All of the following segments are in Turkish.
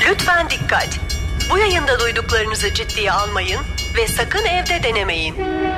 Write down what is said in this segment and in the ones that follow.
Lütfen dikkat. Bu yayında duyduklarınızı ciddiye almayın ve sakın evde denemeyin.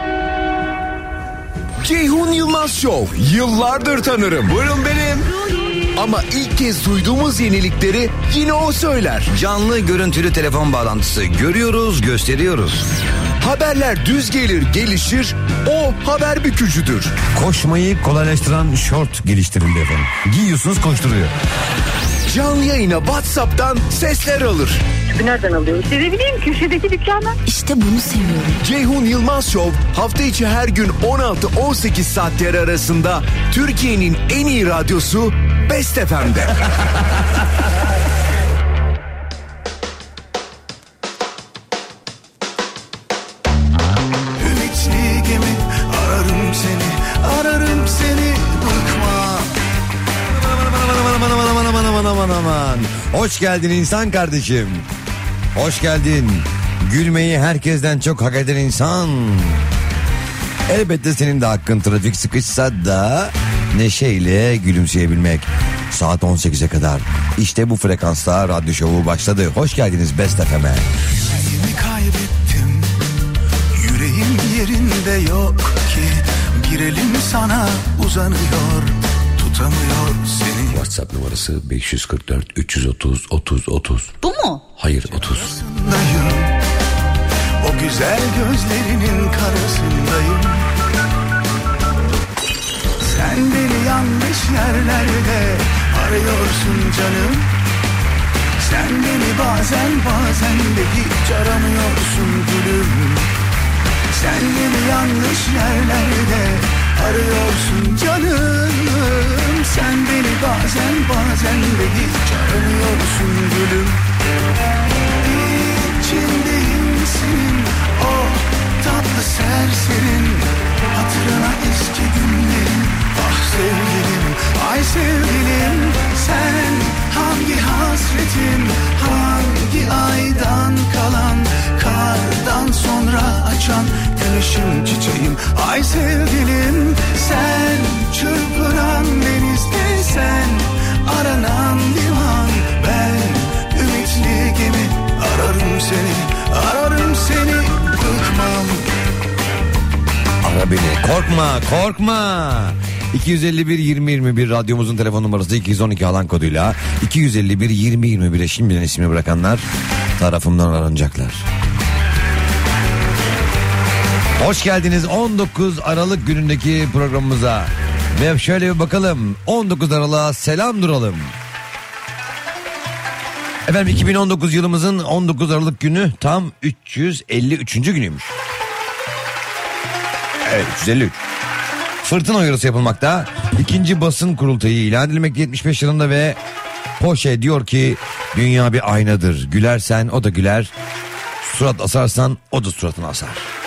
Ceyhun Yılmaz Show. Yıllardır tanırım. Buyurun benim. Ama ilk kez duyduğumuz yenilikleri yine o söyler. Canlı görüntülü telefon bağlantısı. Görüyoruz, gösteriyoruz. Haberler düz gelir, gelişir. O haber bükücüdür. Koşmayı kolaylaştıran şort geliştirildi efendim. Giyiyorsunuz, koşturuyor. Canlı yayına WhatsApp'tan sesler alır. Nereden alıyorsun? Ne bileyim, köşedeki dükkandan. İşte bunu seviyorum. Ceyhun Yılmaz Show hafta içi her gün 16-18 saatleri arasında Türkiye'nin en iyi radyosu Best FM'de. Ümitli gemi, ararım seni bıkma. Aman. Hoş geldin insan kardeşim. Hoş geldin. Gülmeyi herkesten çok hak eden insan. Elbette senin de hakkın, trafik sıkışsa da neşeyle gülümseyebilmek. Saat 18'e kadar. İşte bu frekansta radyo şovu başladı. Hoş geldiniz Best FM'e. Kendimi kaybettim, yüreğim yerinde yok ki. Bir elim sana uzanıyor, tutamıyor seni. WhatsApp numarası 544 330 30 30. Bu mu? Hayır, 30. O güzel gözlerinin karasındayım. Sen beni yanlış yerlerde arıyorsun canım. Sen beni bazen de hiç aramıyorsun gülüm. Sen beni yanlış yerlerde arıyorsun canım. Sen beni bazen de hiç aramıyorsun gülüm. İçindeyim senin o tatlı serserin, hatırına eski günlerin. Ah sevgilim, ay sevgilim, sen hangi hasretin, hangi aydan kalan, kardan sonra açan güneşim çiçeğim. Ay sevgilim, sen çırpınan denizde, sen aranan liman, ben ümitli gemi, ararım seni bıkmam. Ara beni, korkma. 251-20-21 radyomuzun telefon numarası, 212 alan koduyla 251-20-21'e şimdiden ismini bırakanlar tarafımdan aranacaklar. Hoş geldiniz 19 Aralık günündeki programımıza. Ve şöyle bir bakalım, 19 Aralık'a selam duralım. Efendim 2019 yılımızın 19 Aralık günü tam 353. günüymüş. Evet, 353. Fırtına uyarısı yapılmakta. İkinci basın kurultayı ilan edilmekte 75 yılında ve Poşe diyor ki dünya bir aynadır. Gülersen o da güler. Surat asarsan o da suratını asar.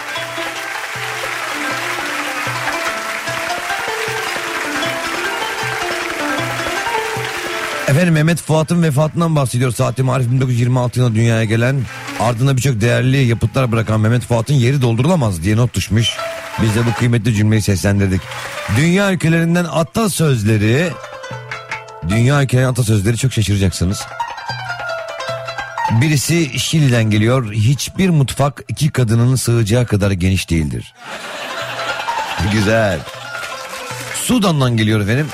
Efendim Mehmet Fuat'ın vefatından bahsediyor. Saat-i Marif 1926 yılında dünyaya gelen, ardına birçok değerli yapıtlar bırakan Mehmet Fuat'ın yeri doldurulamaz diye not düşmüş. Biz de bu kıymetli cümleyi seslendirdik. Dünya ülkelerinden atasözleri çok şaşıracaksınız. Birisi Şili'den geliyor. Hiçbir mutfak iki kadının sığacağı kadar geniş değildir. Güzel. Sudan'dan geliyor efendim.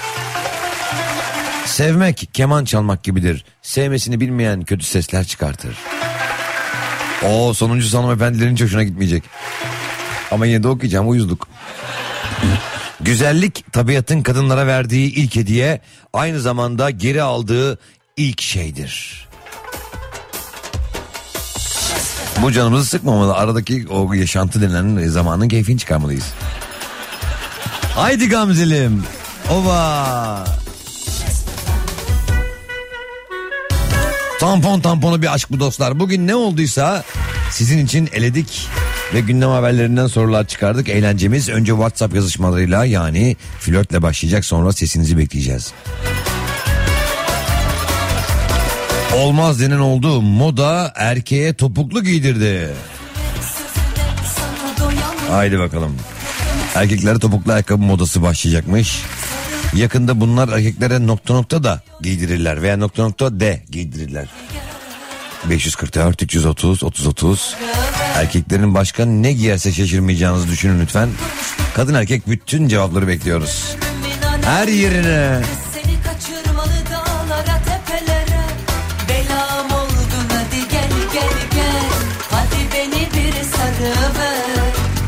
Sevmek keman çalmak gibidir. Sevmesini bilmeyen kötü sesler çıkartır. O sonuncu hanımefendilerin hiç hoşuna gitmeyecek. Ama yine de okuyacağım, uyuzluk. Güzellik tabiatın kadınlara verdiği ilk hediye, aynı zamanda geri aldığı ilk şeydir. Bu canımızı sıkmamalı. Aradaki o yaşantı denilen zamanın keyfini çıkarmalıyız. Haydi Gamzelim. Ova. Tampona bir aşk bu dostlar. Bugün ne olduysa sizin için eledik ve gündem haberlerinden sorular çıkardık. Eğlencemiz önce WhatsApp yazışmalarıyla, yani flörtle başlayacak, sonra sesinizi bekleyeceğiz. Olmaz denen oldu. Moda erkeğe topuklu giydirdi. Haydi bakalım. Erkeklere topuklu ayakkabı modası başlayacakmış. Yakında bunlar erkeklere nokta nokta da giydirirler veya nokta nokta de giydirirler. 544 330 30. Erkeklerin başka ne giyerse şaşırmayacağınızı düşünün lütfen. Kadın erkek bütün cevapları bekliyoruz. Her yerine. Seni kaçırmalı dağlara tepelere. Belam oldun hadi gel gel gel. Hadi beni bir sarıver.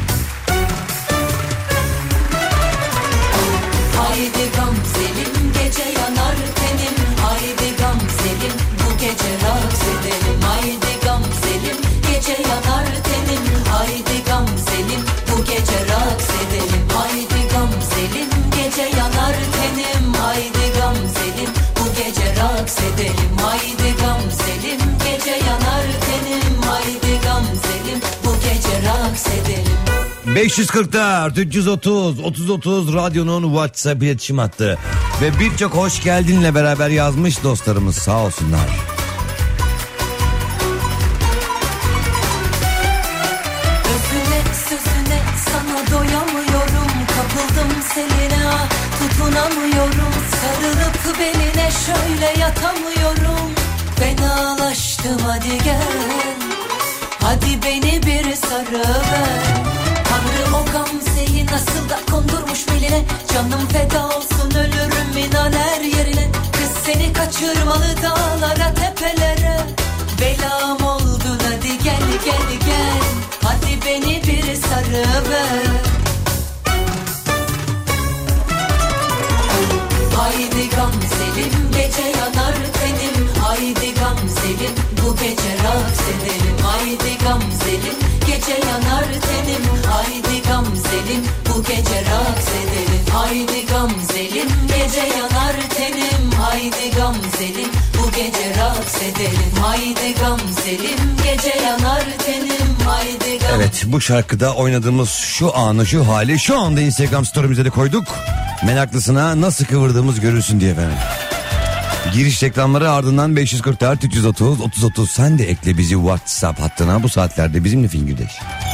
Haydi gamzelim gece yanar tenim. Haydi gamzelim bu gece raks edelim. Haydi gamzelim gece yanar tenim. Haydi gamzelim bu gece raks edelim. Haydi gamzelim gece yanar tenim. Haydi gamzelim bu gece raks edelim. Haydi gamzelim gece yanar tenim. Haydi gamzelim bu gece raks edelim. 544 330 30 radyonun WhatsApp iletişim hattı ve birçok hoş geldinle beraber yazmış dostlarımız sağ olsunlar. Özüne sözüne sana doyamıyorum. Kapıldım seninle tutunamıyorum. Sarılıp beline şöyle yatamıyorum. Fenalaştım hadi gel. Hadi beni bir sarıver. Tanrı o gamzeyi nasıl da kondurmuş beline. Canım feda olsun ölürüm inan her yerine. Kız seni kaçırmalı dağlara tepelere. Belam oldun hadi gel gel gel. Hadi beni bir sarıver. Haydi gamzelim gece yanar tenim. Haydi gamzelim bu gece raks edelim. Haydi gamzelim gece yanar tenim. Haydi gamzelim bu gece raks edelim. Haydi gamzelim gece yanar tenim. Haydi gamzelim bu gece raks edelim. Haydi gamzelim gece yanar tenim. Haydi gamzelim. Evet, bu şarkıda oynadığımız şu anı, şu hali şu anda Instagram story'mize de koyduk. Meraklısına nasıl kıvırdığımız görülsün diye efendim. Giriş reklamları ardından 544 330 30 sen de ekle bizi WhatsApp hattına, bu saatlerde bizimle fingirdeş.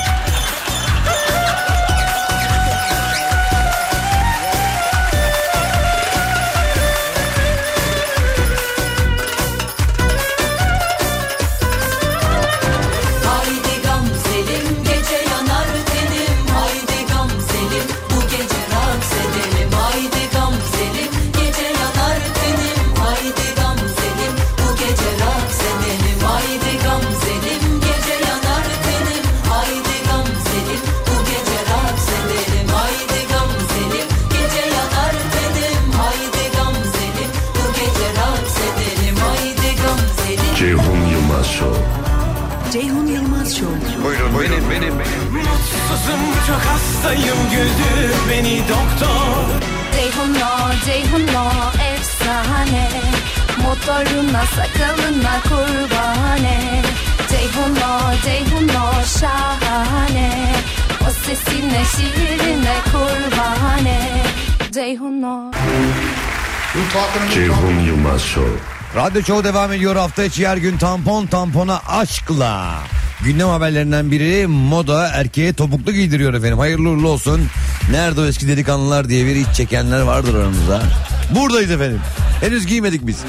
Haydi gamzelim gece yanar tenim. Haydi gamzelim bu gece raks edelim. Haydi gamzelim gece yanar tenim. Haydi gamzelim bu gece raks edelim. Haydi gamzelim gece yanar tenim. Haydi gamzelim bu gece raks edelim. Haydi gamzelim gece yanar tenim. Haydi gamzelim bu gece raks edelim. Haydi gamzelim. Ceyhun Yılmaz Show. Ceyhun Yılmaz Show. Benim. Mutsuzum çok hastayım güldür beni doktor. Ceyhunlo efsane. Motoruna sakalına kurbane. Ceyhunlo şahane. O sesine şiirine kurbane. Ceyhunlo. Ceyhun Yılmaz Show. Radyo Show devam ediyor hafta içi her gün tampona aşkla. Gündem haberlerinden biri moda erkeğe topuklu giydiriyor efendim. Hayırlı uğurlu olsun. Nerede o eski delikanlılar diye bir iç çekenler vardır aramızda. Buradayız efendim. Henüz giymedik biz.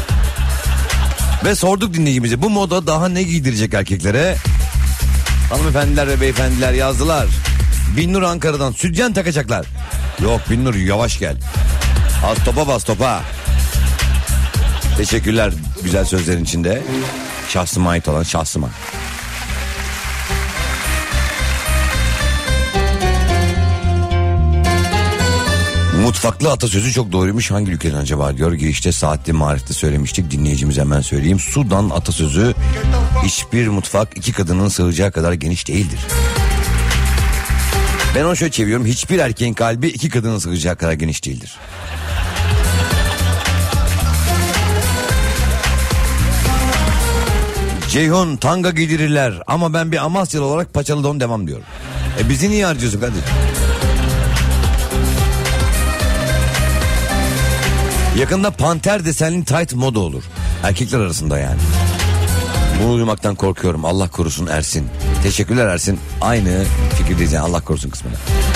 Ve sorduk dinleyicimize bu moda daha ne giydirecek erkeklere? Hanımefendiler ve beyefendiler yazdılar. Binnur Ankara'dan sütyen takacaklar. Yok Binnur yavaş gel. Az topa bas topa. Teşekkürler güzel sözlerin içinde. Şahsıma ait olan şahsıma. Mutfaklı atasözü çok doğruymuş. Hangi ülkeden acaba diyor. Girişte Saatli Marif'te söylemiştik. Dinleyicimize hemen söyleyeyim. Sudan atasözü, hiçbir mutfak iki kadının sığacağı kadar geniş değildir. Ben onu şöyle çeviriyorum. Hiçbir erkeğin kalbi iki kadının sığacağı kadar geniş değildir. Ceyhun tanga giydirirler ama ben bir Amasyalı olarak paçalı don demem diyor. Bizi niye harcıyorsun kardeşim? Yakında panter desenli tight moda olur. Erkekler arasında yani. Bunu duymaktan korkuyorum. Allah korusun Ersin. Teşekkürler Ersin. Aynı fikirdeyiz yani, Allah korusun kısmına.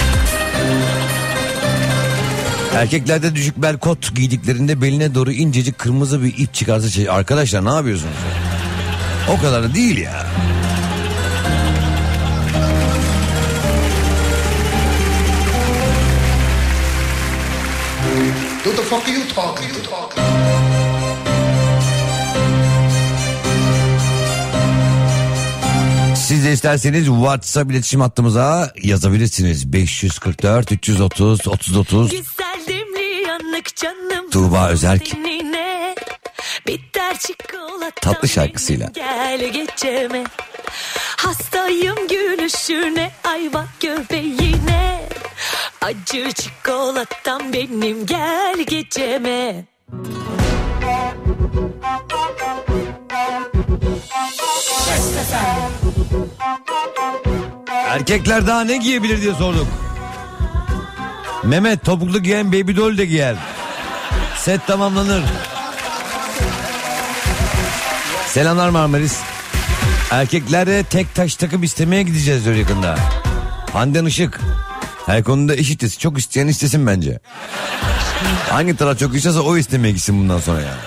Erkeklerde düşük bel kot giydiklerinde beline doğru incecik kırmızı bir ip çıkarsa arkadaşlar ne yapıyorsunuz? O kadar da değil ya. What the fuck are you talking? Siz de isterseniz WhatsApp iletişim hattımıza yazabilirsiniz. 544 330 3030. Güzel demli yanık canım. Tuğba Özerk. Seninle bitter çikolata. Tatlı şarkısıyla. Gel geçeme. Hastayım gülüşüne, ay bak göbeğine. Acı çikolatam benim, gel geçeme. Erkekler daha ne giyebilir diye sorduk. Mehmet, topuklu giyen baby doll de giyer. Set tamamlanır. Selamlar Marmaris. Erkeklere tek taş takım istemeye gideceğiz diyor yakında. Handan Işık. Her konuda eşitiz. Çok isteyen istesin bence. Hangi taraf çok istiyorsa o istemeye gitsin bundan sonra yani.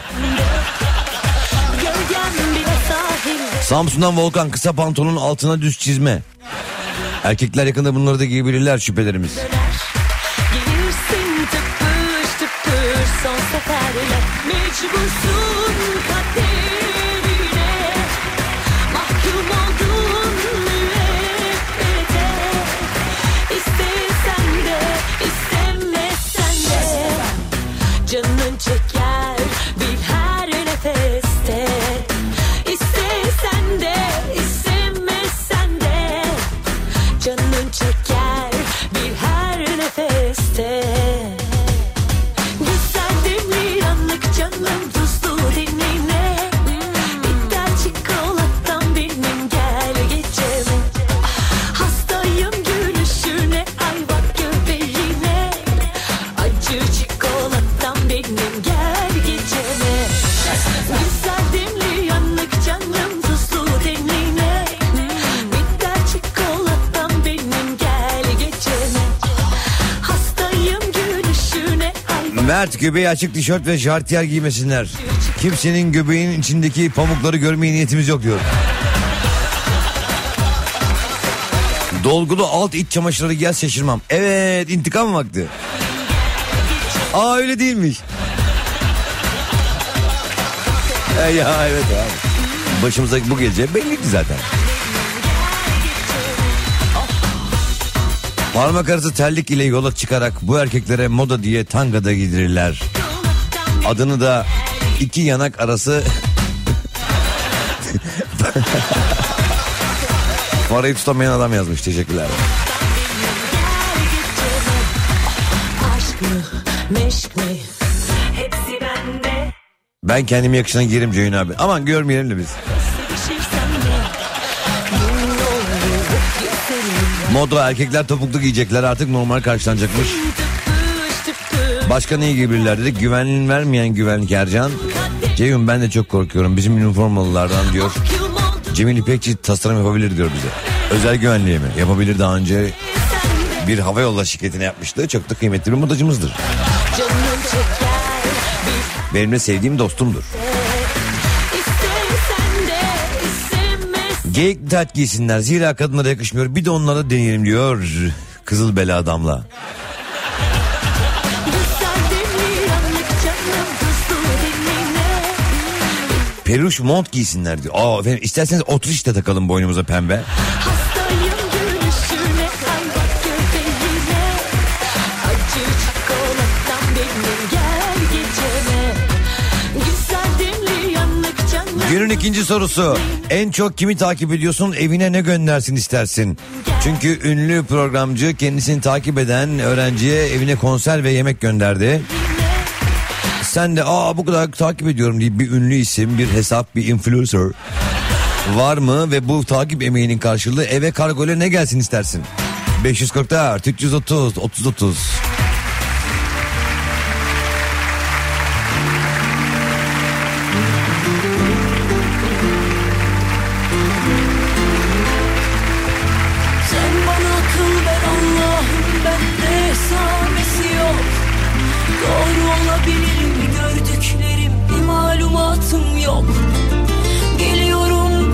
Samsun'dan Volkan, kısa pantolonun altına düz çizme. Erkekler yakında bunları da giyebilirler şüphelerimiz. Gelirsin tıpış tıpış son seferle, mecbursun kaderine, mahkum oldun müebbete. İstesen de istemesen de canın çeker bir her nefeste. İstesen de istemesen de canın çeker bir her nefeste. Güzel demli yanık canım, tuzlu denine. Bitter çikolatam benim, gel geçeme. Hastayım gülüşüne, ay bak göbeğine. Acı çikolatam benim, gel geçeme. Güzel demli yanık canım, tuzlu denine. Bitter çikolatam benim, gel geçeme. Hastayım gülüşüne, ay bak. Mert, göbeği açık tişört ve jartiyer giymesinler. Kimsenin göbeğinin içindeki pamukları görmeye niyetimiz yok diyor. Dolgulu alt iç çamaşırları giyer şaşırmam. Evet, intikam vakti. Aa, öyle değilmiş. Ya evet abi. Başımıza bu geleceği belliydi zaten. Parmak arası terlik ile yola çıkarak bu erkeklere moda diye tanga da giydirirler. Adını da iki yanak arası parayı tutamayan adam yazmış. Teşekkürler. Aşk mı, meşk mi, hepsi bende. Ben kendime yakışan giyerim Ceyhun abi. Aman görmeyelim de biz. Sevişirsem de yemin olur güzelim. Moda, erkekler topuklu giyecekler, artık normal karşılanacakmış. Tıpış tıpış Başka neyi giyebilirler dedik. Güvenliğin vermeyen güvenlik Ercan. Ceyhun, ben de çok korkuyorum bizim üniformalılardan diyor. mahkum oldun Cemil İpekçi tasarım yapabilir diyor bize. Özel güvenliğe mi? Yapabilir, daha önce bir havayolu şirketine yapmıştı. Çok da kıymetli bir modacımızdır. canın çeker bir Benim de sevdiğim dostumdur. istesen de istemez. Geyik tat giysinler, zira kadınlara yakışmıyor. Bir de onlara deneyelim diyor Kızıl Bela Damla. Güzel demli yanık canım, tuzlu denine. Peruş mont giysinler diyor. Aa efendim, isterseniz oturuş da takalım boynumuza pembe. Hastayım gülüşüne, ay bak göbeğine. Acı çikolatam benim, gel geçeme. Güzel demli yanık canım. Günün ikinci sorusu. En çok kimi takip ediyorsun, evine ne göndersin istersin? Çünkü ünlü programcı kendisini takip eden öğrenciye evine konser ve yemek gönderdi. Sen de bu kadar takip ediyorum diye bir ünlü isim, bir hesap, bir influencer var mı ve bu takip emeğinin karşılığı eve kargoyla ne gelsin istersin? 544 330 3030. Sen bana akıl ver Allah'ım, bende esamesi yok. Doğru olabilirim, gördüklerim bir malumatım yok. Geliyorum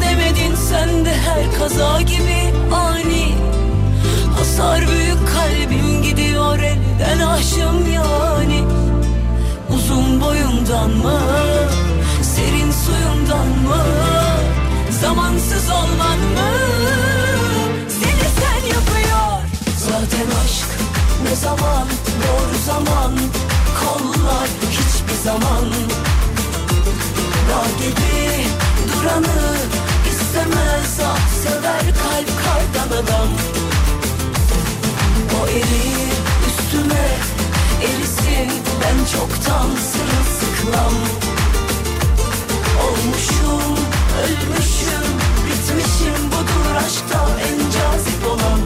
olman mı? Zamansız olman mı? Seni sen yapıyor. Zaten aşk ne zaman, doğru zaman. Kollar hiçbir zaman. Dağ gibi duranı istemez, ah sever kalp kardan adam. O erir üstüme erisin, ben çoktan sırılsıklam. Olmuşum, ölmüşüm, bitmişim, budur aşkta en cazip olan.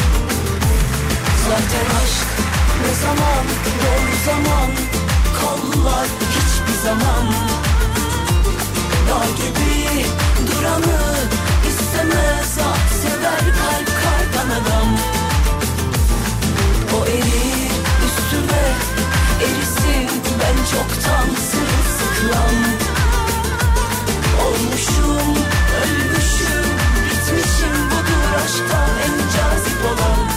Zaten aşk ne zaman, doğru zaman. Kollar hiçbir zaman. Dağ gibi duranı istemez, ah sever kalp kardan adam. O erir üstüme erisin, ben çoktan sırılsıklam. Olmuşum, ölmüşüm, bitmişim, budur aşkta en cazip olan.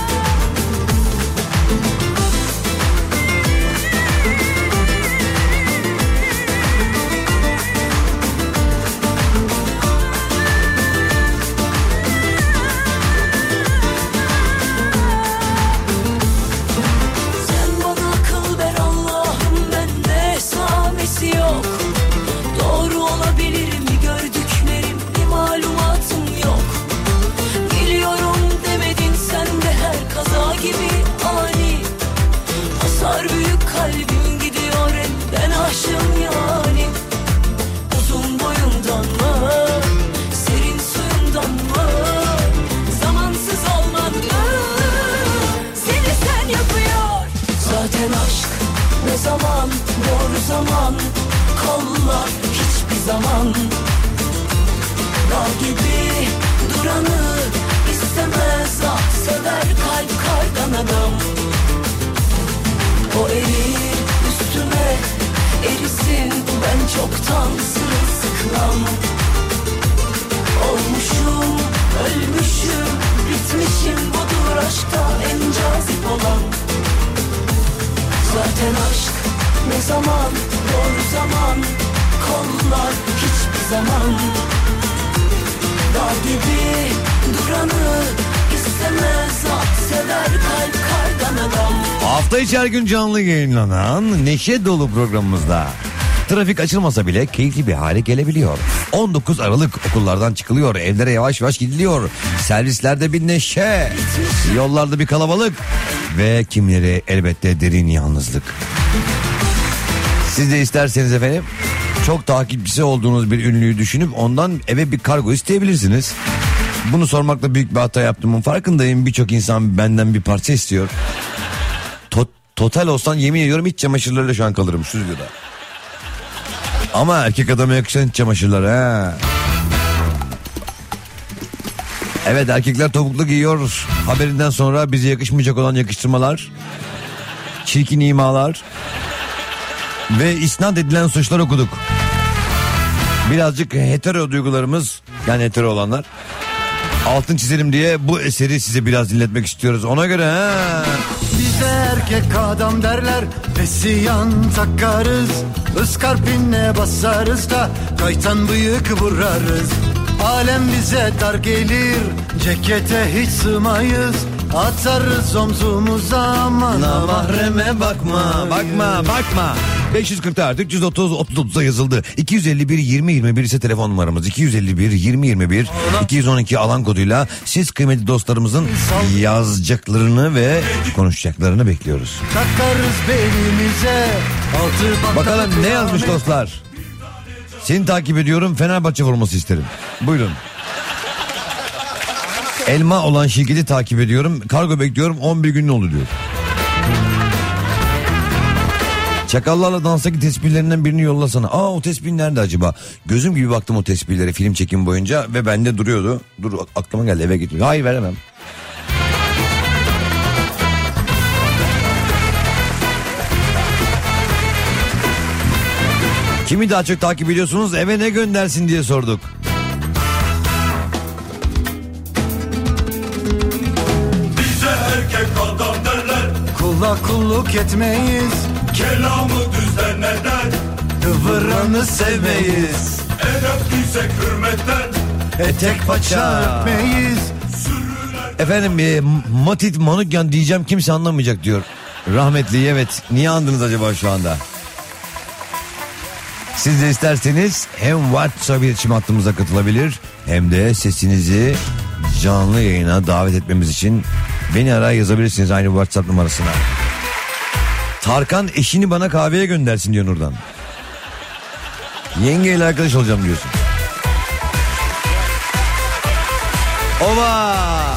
Yok. Doğru olabilir mi gördüklerim, bir malumatım yok. Biliyorum demedin sen de, her kaza gibi ani. Hasar büyük, kalbim gidiyor elden aşım yani. Uzun boyundan mı, serin suyundan mı, zamansız olman mı? Seni sen yapıyor. Zaten aşk ne zaman, doğru zaman. Kollar hiçbir zaman. Dağ gibi duranı istemez, ah sever kalp kardan adam. O erir üstüme erisin, ben çoktan sırılsıklam. Olmuşum, ölmüşüm, bitmişim, budur aşkta en cazip olan. Zaten aşk ne zaman, doğru zaman. Kollar hiçbir zaman. Dağ gibi duranı istemez, ah sever kalp kardan adam. Hafta içi her gün canlı yayınlanan neşe dolu programımızda trafik açılmasa bile keyifli bir hale gelebiliyor. 19 Aralık okullardan çıkılıyor, evlere yavaş yavaş gidiliyor. Servislerde bir neşe, yollarda bir kalabalık ve kimleri elbette derin yalnızlık. Siz de isterseniz efendim çok takipçisi olduğunuz bir ünlüyü düşünüp ondan eve bir kargo isteyebilirsiniz. Bunu sormakla büyük bir hata yaptığımın farkındayım. Birçok insan benden bir parça istiyor. Total olsan yemin ediyorum iç çamaşırlarıyla şu an kalırım stüdyoda. Ama erkek adama yakışan iç çamaşırları ha. Evet, erkekler topuklu giyiyor haberinden sonra bize yakışmayacak olan yakıştırmalar, çirkin imalar ve isnat edilen suçlar okuduk. Birazcık hetero duygularımız, yani hetero olanlar, altın çizelim diye bu eseri size biraz dinletmek istiyoruz. Ona göre ha. Bize erkek adam derler, pesiyan takarız, ıskarpinle basarız da kaytan bıyık vurarız. Alem bize dar gelir, cekete hiç sığmayız, atarız omzumuza aman mahreme bakma. 544 330 30'a yazıldı. 251 20 21 ise telefon numaramız. 251 20 21 212 alan koduyla siz kıymetli dostlarımızın yazacaklarını ve konuşacaklarını bekliyoruz. Takarız belimize. Bakalım ne yazmış dostlar. Seni takip ediyorum, Fenerbahçe forması isterim. Buyurun. Elma olan şirketi takip ediyorum, kargo bekliyorum, 11 gün oldu diyor. Çakallarla danstaki tespihlerinden birini yollasana. O tespih nerede acaba? Gözüm gibi baktım o tespihlere film çekim boyunca ve bende duruyordu. Dur, aklıma geldi, eve gidiyor. Hayır, veremem. Kimi daha çok takip ediyorsunuz, eve ne göndersin diye sorduk. Bize erkek adam derler, kula kulluk etmeyiz, kelamı düzenlerler, kıvıranı sevmeyiz. Edeptiyse hürmetten Etek paça öpmeyiz. Efendim Matit Manukyan diyeceğim, kimse anlamayacak diyor. Rahmetli, evet. Niye andınız acaba şu anda? Siz de isterseniz hem WhatsApp iletişim hattımıza katılabilir hem de sesinizi canlı yayına davet etmemiz için beni araya yazabilirsiniz aynı WhatsApp numarasına. Tarkan eşini bana kahveye göndersin diyor Nurdan. Yengeyle arkadaş olacağım diyorsun. Ova!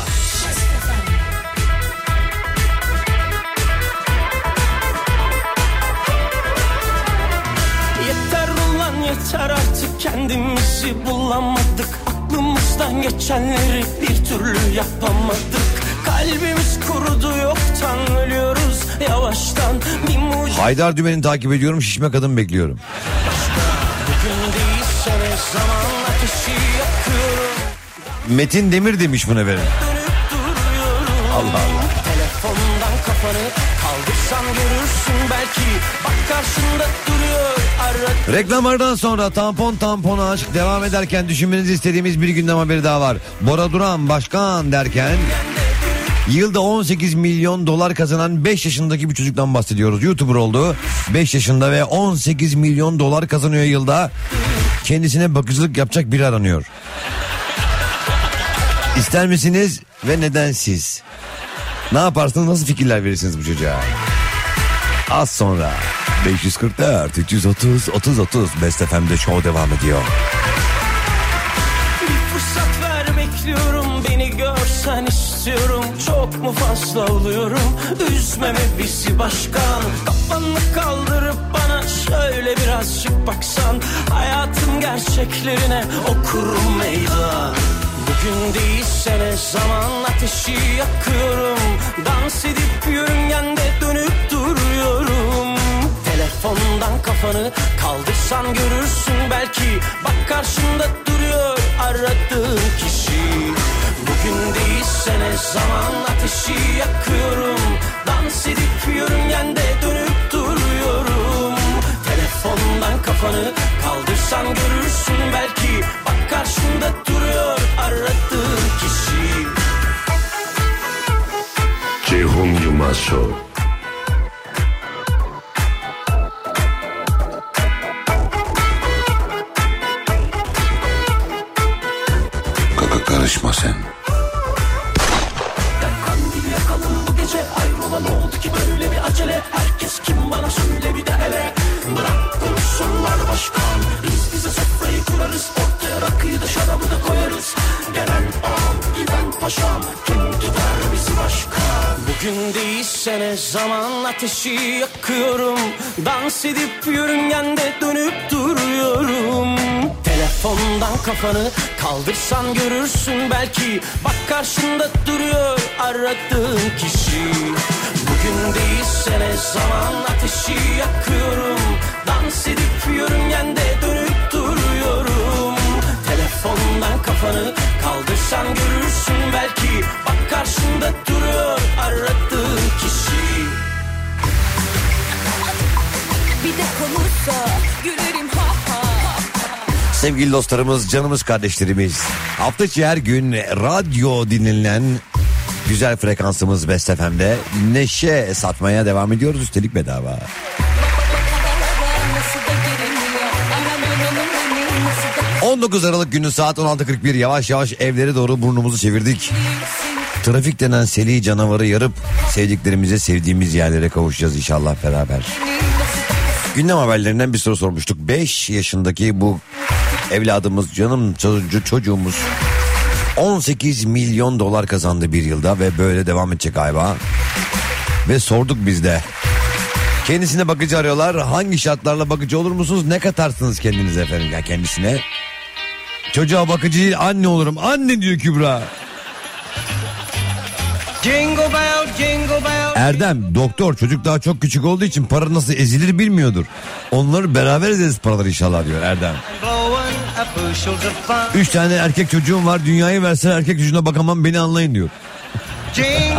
Yeter ulan yeter, artık kendimizi bulamadık. Aklımızdan geçenleri bir türlü yapamadık. Kalbimiz kurudu, yoktan ölüyoruz yavaştan. Haydar Dümen'i takip ediyorum, şişme kadın bekliyorum. Bugün değilse ne zaman ateşi yakıyorum. Metin Demir demiş bunu efendim. Allah Allah. Telefondan kafanı kaldırsan görürsün belki. Bak karşında duruyor arada. Reklamlardan sonra tampona aşk devam ederken düşünmenizi istediğimiz bir gündem haberi daha var. Bora Duran başkan derken yılda 18 milyon dolar kazanan 5 yaşındaki bir çocuktan bahsediyoruz. YouTuber oldu. 5 yaşında ve 18 milyon dolar kazanıyor yılda. Kendisine bakıcılık yapacak biri aranıyor. İster misiniz ve neden siz? Ne yaparsınız, nasıl fikirler verirsiniz bu çocuğa? Az sonra 544 330 30 Best FM'de show devam ediyor. Bir fırsat ver bekliyorum, beni görsen istiyorum. Çok mu fazla oluyorum, üzmeme bizi başkan. Kafanı kaldırıp bana şöyle birazcık baksan. Hayatın gerçeklerine okurum meydan. Bugün değilse ne zaman ateşi yakıyorum. Dans edip yörüngende dönüp duruyorum. Telefondan kafanı kaldırsan görürsün belki. Bak karşında duruyor aradığın kişi. Bugün değilse ne zaman ateşi yakıyorum. Dans edip yörüngende dönüp duruyorum. Telefondan kafanı kaldırsan görürsün belki. Bak karşında duruyor aradığın kişi. Ceyhun Yılmazsoy. Karışma sen. Kandil yakalım bu gece, hayrola ne oldu ki böyle bir acele? Herkes kim bana söyle bir de hele. Bırak konuşsunlar başkan, biz bize sofrayı kurarız. Ortaya rakıyı da şarabı da koyarız. Gelen ağam giden paşam, kim tutar bizi başkan? Bugün değilse ne zaman ateşi yakıyorum. Dans edip yörüngende dönüp duruyorum. Telefondan kafanı kaldırsan görürsün belki. Bak karşında duruyor aradığın kişi. Bugün değilse ne zaman ateşi yakıyorum. Dans edip yörüngende dönüp duruyorum. Telefondan kafanı kaldırsan görürsün belki. Bak karşında duruyor aradığın kişi. Bir de konuşsa gülerim ha ha. Sevgili dostlarımız, canımız kardeşlerimiz, hafta içi her gün radyo dinlenilen güzel frekansımız Best FM'de neşe satmaya devam ediyoruz, üstelik bedava. 19 Aralık günü saat 16.41, yavaş yavaş evlere doğru burnumuzu çevirdik. Trafik denen seli canavarı yarıp sevdiklerimize, sevdiğimiz yerlere kavuşacağız inşallah beraber. Gündem haberlerinden bir soru sormuştuk. 5 yaşındaki bu evladımız, canım çocuğumuz 18 milyon dolar kazandı bir yılda ve böyle devam edecek galiba. Ve sorduk biz de. Kendisine bakıcı arıyorlar. Hangi şartlarla bakıcı olur musunuz? Ne katarsınız kendinize efendim ya kendisine? Çocuğa bakıcı değil, anne olurum. Anne diyor Kübra. Jingle bell, jingle bell. Erdem, doktor, çocuk daha çok küçük olduğu için para nasıl ezilir bilmiyordur. Onları beraber ezeriz paraları inşallah diyor Erdem. 3 tane erkek çocuğum var, dünyayı verseler erkek çocuğuna bakamam, beni anlayın diyor.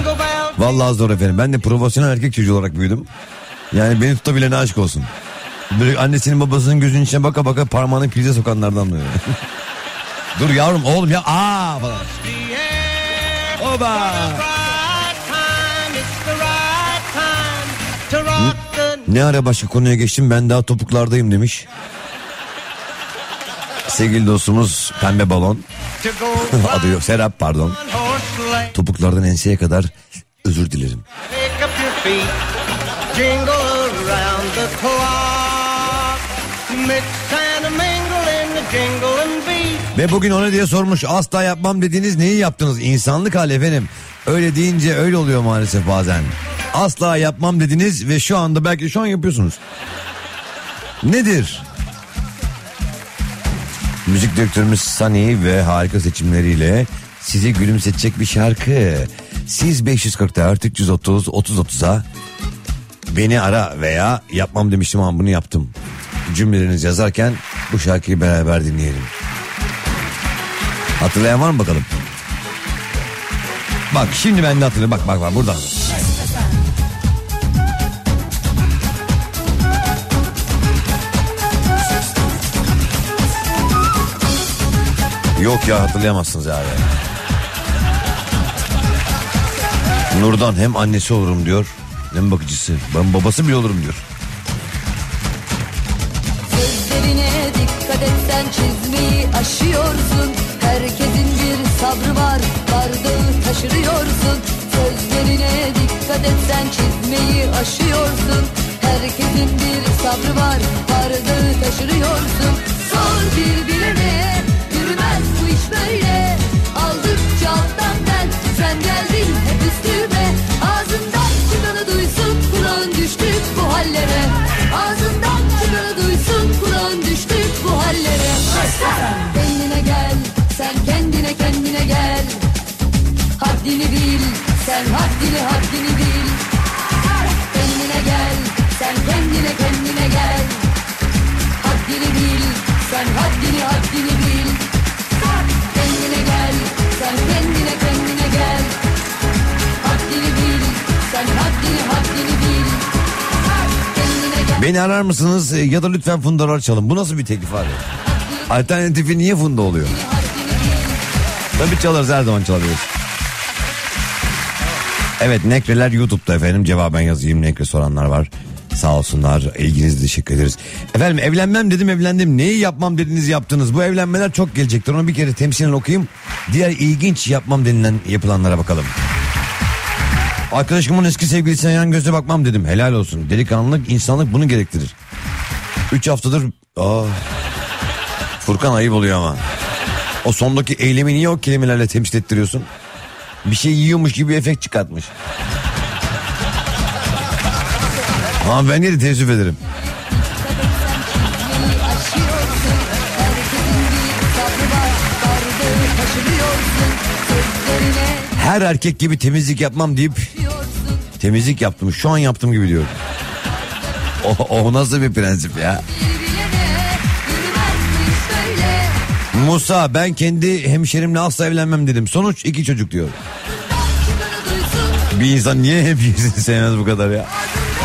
Vallahi zor efendim, ben de profesyonel erkek çocuğu olarak büyüdüm. Yani beni tutabilene aşk olsun. Böyle annesinin babasının gözünün içine baka baka parmağını prize sokanlardan diyor. Dur yavrum oğlum ya aa falan. Oba. Ne ara başka konuya geçtim, ben daha topuklardayım demiş. Sevgili dostumuz Pembe Balon. Adı yok, Serap pardon. Topuklardan enseye kadar özür dilerim. Ve bugün ona diye sormuş, asla yapmam dediğiniz neyi yaptınız? İnsanlık hali efendim. Öyle deyince öyle oluyor maalesef bazen. Asla yapmam dediniz ve şu anda belki şu an yapıyorsunuz. Nedir? Müzik direktörümüz Sunny ve harika seçimleriyle sizi gülümsetecek bir şarkı. Siz 544 330 3030'a beni ara veya yapmam demiştim ama bunu yaptım cümlelerinizi yazarken bu şarkıyı beraber dinleyelim. Hatırlayan var mı bakalım? Bak şimdi ben de hatırlıyorum. Bak buradan. Yok ya, hatırlayamazsınız abi. Nurdan hem annesi olurum diyor hem bakıcısı. Ben babası bile olurum diyor. Sözlerine dikkat et, sen çizmeyi aşıyorsun. Herkesin bir sabrı var, bardağı taşırıyorsun. Sözlerine dikkat et, sen çizmeyi aşıyorsun. Herkesin bir sabrı var, bardağı taşırıyorsun. Sor bir bilene, yürümez bu iş böyle. Aldıkça alttan ben, sen geldin hep üstüme. Ağzından çıkanı duysun, kulağın düştük bu hallere. Ağzından çıkanı duysun, kulağın düştük bu hallere. Kendine gel, sen kendine gel. Haddini bil, sen haddini bil. Kendine gel, sen kendine gel. Haddini bil, sen haddini bil. Kendine gel, sen kendine gel. Haddini bil, sen haddini bil. Kendine gel. Beni arar mısınız ya da lütfen Fundalar çalın. Bu nasıl bir teklif abi? Alternatifi niye Funda oluyor? Tabii çalarız, her zaman çalabiliriz. Evet, Nekreler YouTube'da efendim, cevaben yazayım, Nekre soranlar var. Sağ olsunlar, ilginize teşekkür ederiz. Efendim evlenmem dedim, evlendim. Neyi yapmam dediniz, yaptınız. Bu evlenmeler çok gelecektir, onu bir kere temsilen okuyayım. Diğer ilginç yapmam denilen yapılanlara bakalım. Arkadaşımın eski sevgilisine yan göze bakmam dedim. Helal olsun, delikanlılık, insanlık bunu gerektirir. 3 haftadır Furkan ayıp oluyor ama. O sondaki eylemi niye o kelimelerle temsil ettiriyorsun? Bir şey yiyormuş gibi efekt çıkartmış. Ama ben de teessüf ederim. Her erkek gibi temizlik yapmam deyip temizlik yaptım. Şu an yaptım gibi diyor. O nasıl bir prensip ya? Musa, ben kendi hemşerimle asla evlenmem dedim. Sonuç 2 çocuk diyor. Bir insan niye hep birisini sevmez bu kadar ya?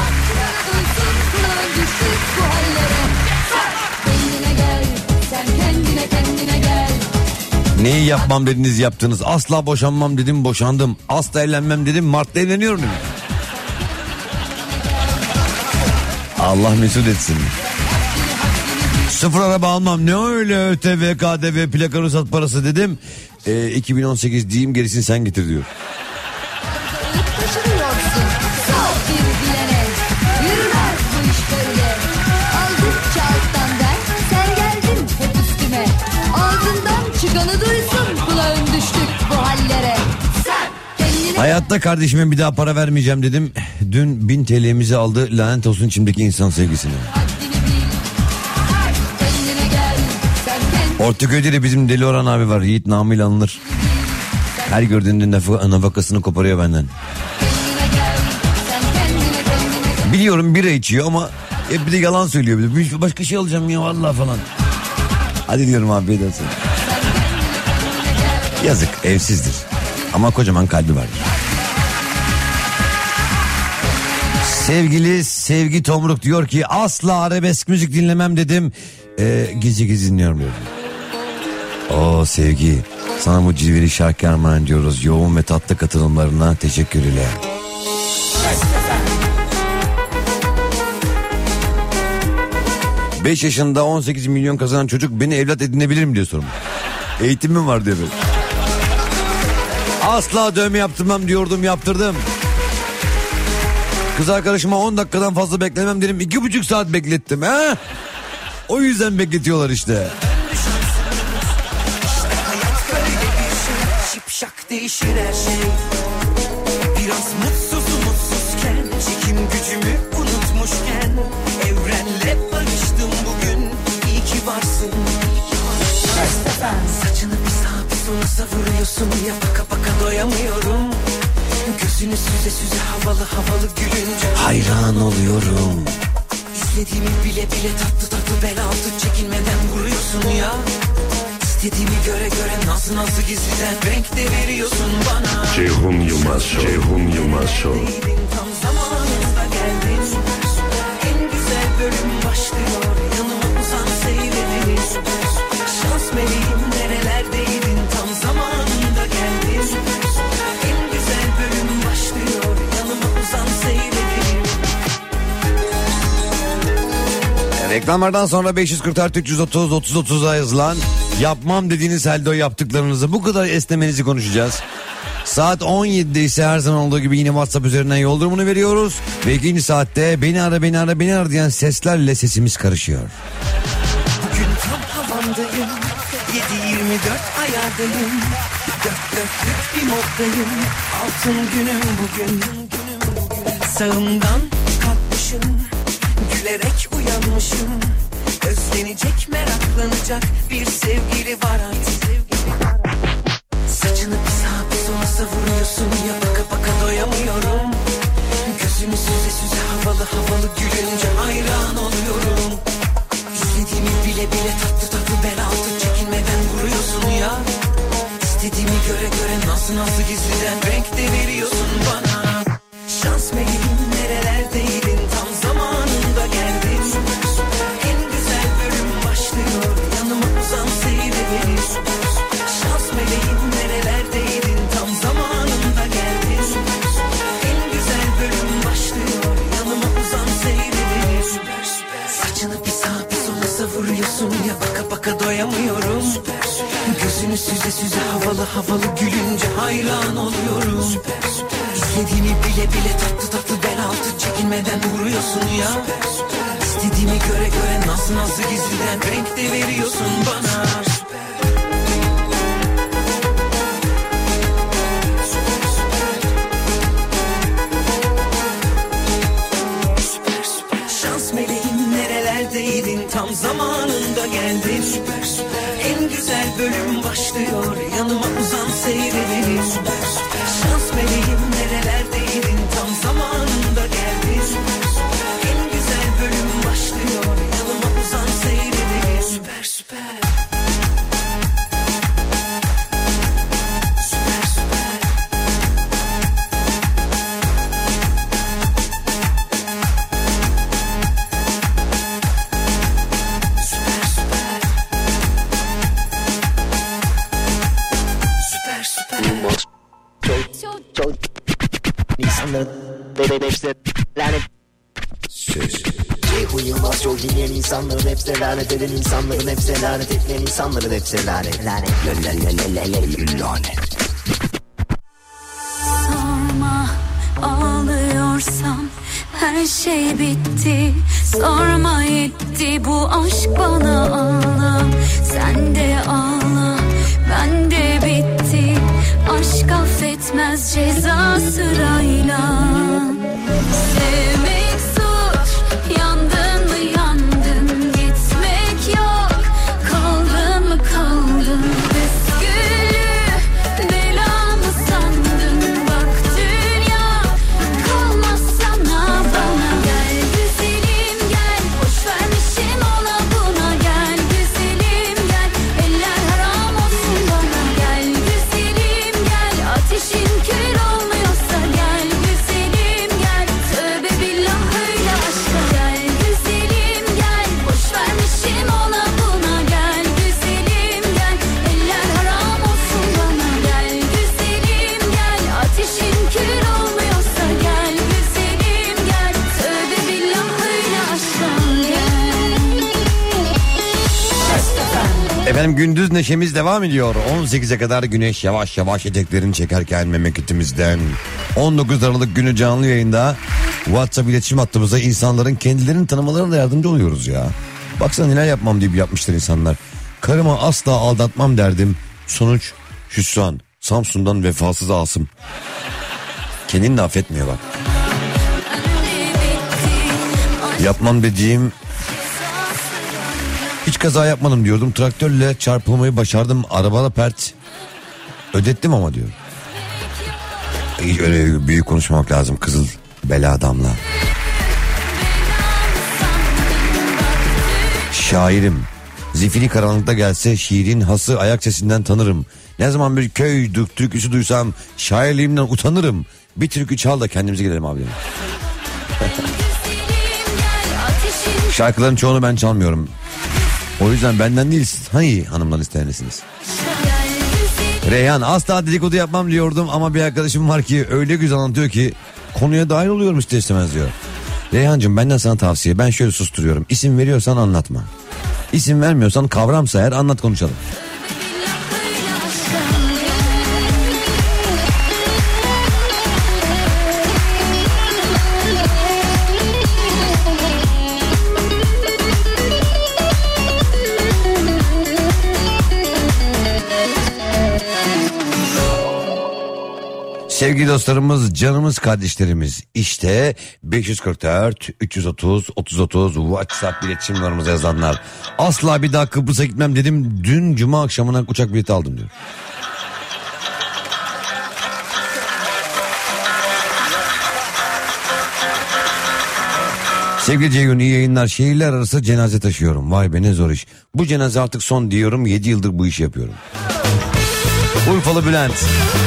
Neyi yapmam dediniz, yaptınız. Asla boşanmam dedim, boşandım. Asla evlenmem dedim, Mart'ta evleniyorum dedim. Allah mesut etsin. 0 araba almam, ne öyle ÖTV, KDV, plaka ruhsat parası dedim. 2018 diyeyim, gerisini sen getir diyor. Hayatta kardeşime bir daha para vermeyeceğim dedim. Dün 1000 TL'mizi aldı, lanet olsun içimdeki insan sevgisine. Ortaköy'de de bizim Deli Orhan abi var. Yiğit namıyla anılır. Her gördüğünde nafakasını koparıyor benden. Biliyorum bira içiyor ama bir de yalan söylüyor. Başka şey alacağım ya vallahi falan. Hadi diyorum abi, edersin. Yazık, evsizdir. Ama kocaman kalbi var. Sevgili Sevgi Tomruk diyor ki asla arabesk müzik dinlemem dedim. Gizli gizli dinliyorum diyor. Oo Sevgi, sana bu cilveli şarkı armağan diyoruz. Yoğun ve tatlı katılımlarına teşekkürler. 5 yaşında 18 milyon kazanan çocuk beni evlat edinebilir mi diye sormuş. Eğitimim var diyor böyle. Asla dövme yaptırmam diyordum, yaptırdım. Kız arkadaşıma 10 dakikadan fazla beklemem dedim, 2,5 saat beklettim. He? O yüzden bekletiyorlar işte. Şipşak değişir her şey. Biraz mutsuzken, çekim gücümü unutmuşken, evrenle barıştım bugün. İyi ki varsın. Saçını bir sağa bir sola savuruyorsun ya, baka baka doyamıyorum. Gözünü süze süze havalı havalı gülünce hayran oluyorum. İstediğimi bile bile tatlı tatlı bel altı çekinmeden vuruyorsun ya. İstediğimi göre göre nazlı nazlı gizliden renk de veriyorsun bana. Ceyhun Yılmaz Show. Ceyhun Yılmaz Show. Tam zamanında geldin. En güzel bölüm başlıyor. Yanıma uzan seyredin. Şans meleğim nerelerdeydin, tam zamanında geldin. En güzel bölüm başlıyor. Yanıma uzan seyredin. Reklamlardan sonra 544 330 30 30'a yazılan yapmam dediğiniz halde o yaptıklarınızı, bu kadar esnemenizi konuşacağız. Saat 17'de ise her zaman olduğu gibi yine WhatsApp üzerinden yol durumunu veriyoruz. Ve ikinci saatte beni ara beni ara beni ara diyen seslerle sesimiz karışıyor. Bugün tam havamdayım, 7-24 ayardayım. Dört dörtlük bir moddayım, altın günüm bugün. Sağımdan kalkmışım, gülerek uyanmışım. Özlenecek, meraklanacak bir sevgili var artık. Saçını bir sağa bir sola savuruyorsun ya, baka baka doyamıyorum. Gözünü süze süze havalı havalı gülünce hayran oluyorum. İstediğimi bile bile tatlı tatlı bel altı çekinmeden vuruyorsun ya. İstediğimi göre göre nazlı nazlı gizliden renk de veriyorsun bana. Şans meleğim nerelerdeydin, tam zamanında geldin. En güzel bölüm başlıyor, yanıma uzan seyredin. Şans meleğim nerelerdeydin, tam zamanında geldin. En güzel bölüm başlıyor, yanıma uzan seyredin. Saçını bir sağa bir sola savuruyorsun ya, baka baka doyamıyorum. Gözünü süze süze havalı havalı gülünce hayran oluyorum. İstediğimi bile bile tatlı tatlı bel altı çekinmeden vuruyorsun ya. İstediğimi göre göre nazlı nazlı gizliden renk de veriyorsun bana. Şans meleğim nerelerdeydin, tam zamanında geldin. En güzel bölüm başlıyor, yanıma uzan seyredin. Şans meleğim nerelerdeydin, tam zamanında geldin. En güzel bölüm başlıyor, yanıma uzan seyredin. Süper süper. Süper süper. Süper süper. İnsanların hepsi lanet. Ceyhun Yılmaz Show dinleyen insanların hepsi lanet eden insanların hepsi lanet etmeyen insanların hepsi lanet. Lanet. Sorma, ağlıyorsam her şey bitti. Sorma yetti bu aşk bana, ağla. Sen de ağla, ben de bitti. Aşk affetmez, ceza sırayla. Sevmek suç, yandın mı yandın. Gitmek yok, kaldın mı kaldın. Püsküllü bela mı sandın. Bak dünya kalmaz sana bana. Gel güzelim gel, boş vermişim ona buna. Gel güzelim gel, eller haram Efendim gündüz neşemiz devam ediyor. 18'e kadar güneş yavaş yavaş eteklerini çekerken memleketimizden 19 Aralık günü canlı yayında WhatsApp iletişim hattımıza insanların kendilerini tanımalarına da yardımcı oluyoruz ya. Baksana neler yapmam deyip yapmışlar insanlar. Karıma asla aldatmam derdim. Sonuç hüsran. Samsun'dan vefasız Asım. Kendini de affetmiyor bak. Yapmam dediğim... Hiç kaza yapmadım diyordum. Traktörle çarpılmayı başardım. Arabada pert. Ödettim ama diyor. Hiç öyle büyük konuşmamak lazım. Kızıl bela damla. Şairim. Zifiri karanlıkta gelse şiirin hası ayak sesinden tanırım. Ne zaman bir köy türküsü duysam şairliğimden utanırım. Bir türkü çal da kendimize gelelim abi. Şarkıların çoğunu ben çalmıyorum. O yüzden benden değil, hangi hanımdan istersiniz? Reyhan, asla dedikodu yapmam diyordum ama bir arkadaşım var ki öyle güzel anlatıyor ki konuya dahil oluyorum ister istemez diyor. Reyhancığım benden sana tavsiye, ben şöyle susturuyorum. İsim veriyorsan anlatma. İsim vermiyorsan kavramsa eğer anlat, konuşalım. Sevgili dostlarımız, canımız kardeşlerimiz, işte 544 330 3030 WhatsApp iletişim numaramıza yazanlar. Asla bir daha Kıbrıs'a gitmem dedim, dün cuma akşamına uçak bileti aldım diyor. Sevgili Ceyhun, iyi yayınlar. Şehirler arası cenaze taşıyorum. Vay be ne zor iş. Bu cenaze artık son diyorum, 7 yıldır bu işi yapıyorum. Urfalı Bülent.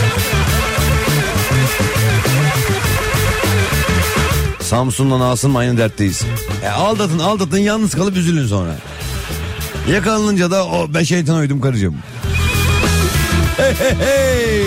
Samsun'la Asım aynı dertteyiz. Aldatın yalnız kalıp üzülün sonra. Yakalanınca da ben şeytana uydum karıcığım. Hey hey hey.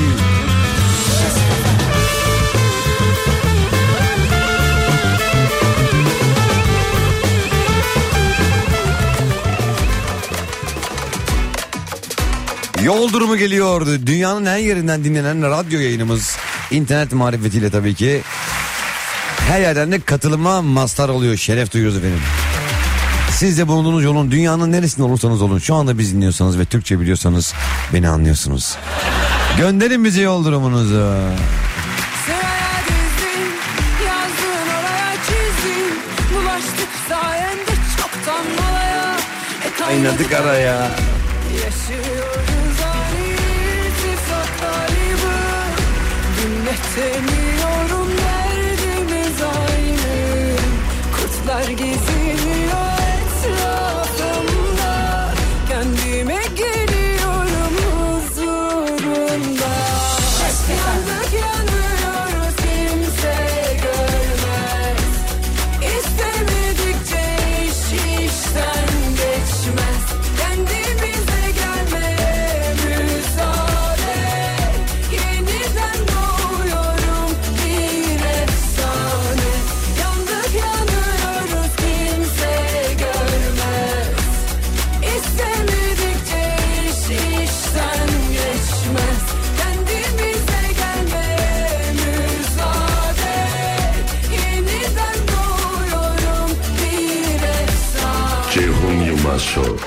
Yol durumu geliyordu. Dünyanın her yerinden dinlenen radyo yayınımız, internet marifetiyle tabii ki. Her yerden de katılıma mazhar oluyor. Şeref duyuyoruz efendim. Siz de bulunduğunuz yolun dünyanın neresinde olursanız olun, şu anda bizi dinliyorsanız ve Türkçe biliyorsanız beni anlıyorsunuz. Gönderin bize yol durumunuzu. Sıraya dizdim, yazdın oraya çizdim. Bulaştık sayende çoktan malaya. Kaynadık araya. Yaşıyoruz aynı irtifak kaybı. Dinletemiyorum, derdimiz aynı. Kurtlar geziniyor etrafımda. Kendime geliyorum huzurunda. Yandık yanıyoruz, kimse görmez. İstemedikçe iş işten geçmez. Kendimize gelmeye müsaade. Yeniden doğuyorum bir efsane. Yandık yanıyoruz, kimse görmez. İstemedikçe iş işten geçmez. Kendimize gelmeye müsaade. Yeniden doğuyorum bir efsane. Ceyhun Yılmaz Show.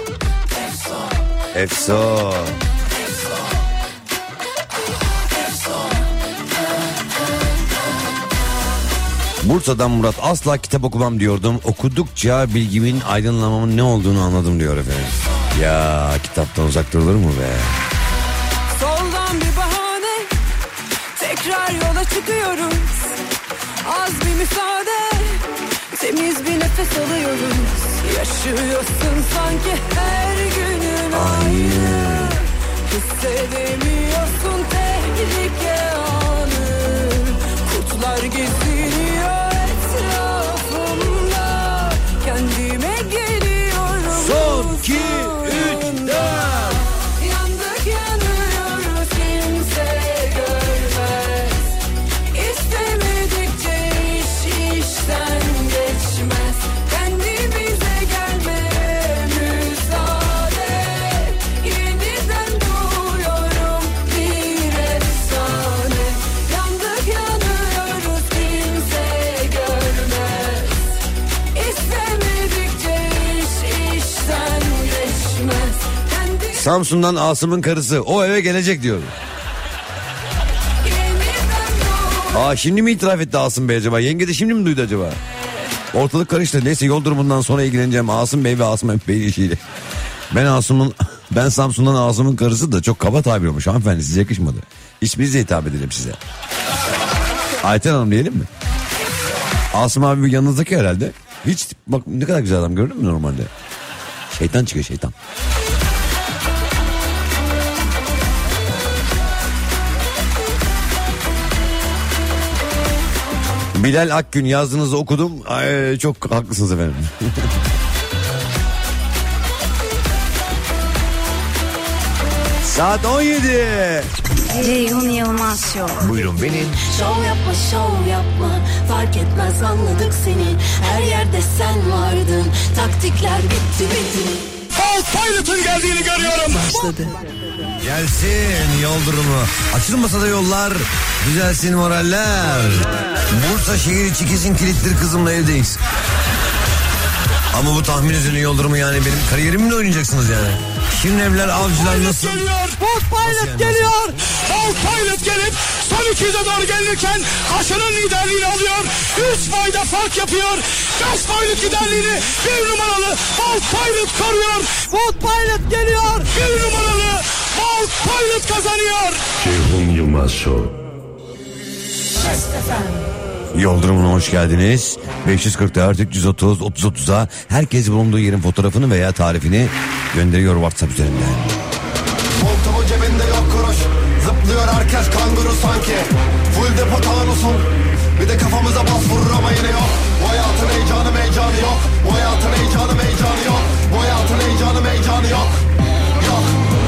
Efso. Bursa'dan Murat, asla kitap okumam diyordum. Okudukça bilgimin, aydınlamamın ne olduğunu anladım diyor efendim. Ya kitaptan uzak durulur mu be? Soldan bir bahane, tekrar yola çıkıyoruz. Az bir müsaade, temiz bir nefes alıyoruz. Yaşıyorsun sanki her günün aynı. Hissedemiyorsun tehlike anı. Kurtlar geziniyor etrafımda. Kendime geliyorum. Son 2, 3, 4. Yandık yanıyoruz, kimse görmez. İstemedikçe iş işten geçmez. Kendimize gelmeye müsaade. Samsun'dan Asım'ın karısı. O eve gelecek diyor. Şimdi mi itiraf etti Asım Bey acaba? Yenge de şimdi mi duydu acaba? Ortalık karıştı. Neyse yol durumundan sonra ilgileneceğim Asım Bey ve Asım Bey işiyle. Ben Samsun'dan Asım'ın karısı da çok kaba tabir olmuş. Hanımefendi size yakışmadı. İsminizle hitap edelim size. Ayten Hanım diyelim mi? Asım abi yanınızdaki herhalde. Hiç bak ne kadar güzel adam, gördün mü normalde? Şeytan çıkıyor, şeytan. Bilal Akgün yazdığınızı okudum. Çok haklısınız efendim. Saat 17. Ceyhun Yılmaz Show. Buyurun benim. Şov yapma şov yapma, fark etmez anladık seni. Her yerde sen vardın, taktikler bitti bitti. Pilot'un geldiğini görüyorum. Başladı. Gelsin yol durumu. Açılmasa da yollar, düzelsin moraller. Bursa şehir içi kesin kilittir, kızımla evdeyiz. Ama bu tahmin üzerine yol durumu, yani benim kariyerimle oynayacaksınız yani. Şimdi evler, avcılar nasıl? Bolt Pilot geliyor. Bolt Pilot gelip son 200'e doğru gelirken aşının liderliğini alıyor. 3 boyda fark yapıyor. 5 boyluk liderliğini 1 numaralı Bolt Pilot koruyor. Bolt Pilot geliyor. 1 numaralı Bolt Pilot kazanıyor. Ceyhun Yılmaz Show. Yol durumuna hoş geldiniz. 544 330 3030'a herkes bulunduğu yerin fotoğrafını veya tarifini gönderiyor WhatsApp üzerinden. Montumun cebinde yok kuruş, zıplıyor herkes kanguru sanki. Full depo tanusun, bir de kafamıza bas vurur ama yine yok. Bu hayatın heyecanı meycanı yok. Bu hayatın heyecanı meycanı yok. Bu hayatın heyecanı meycanı yok. Yok.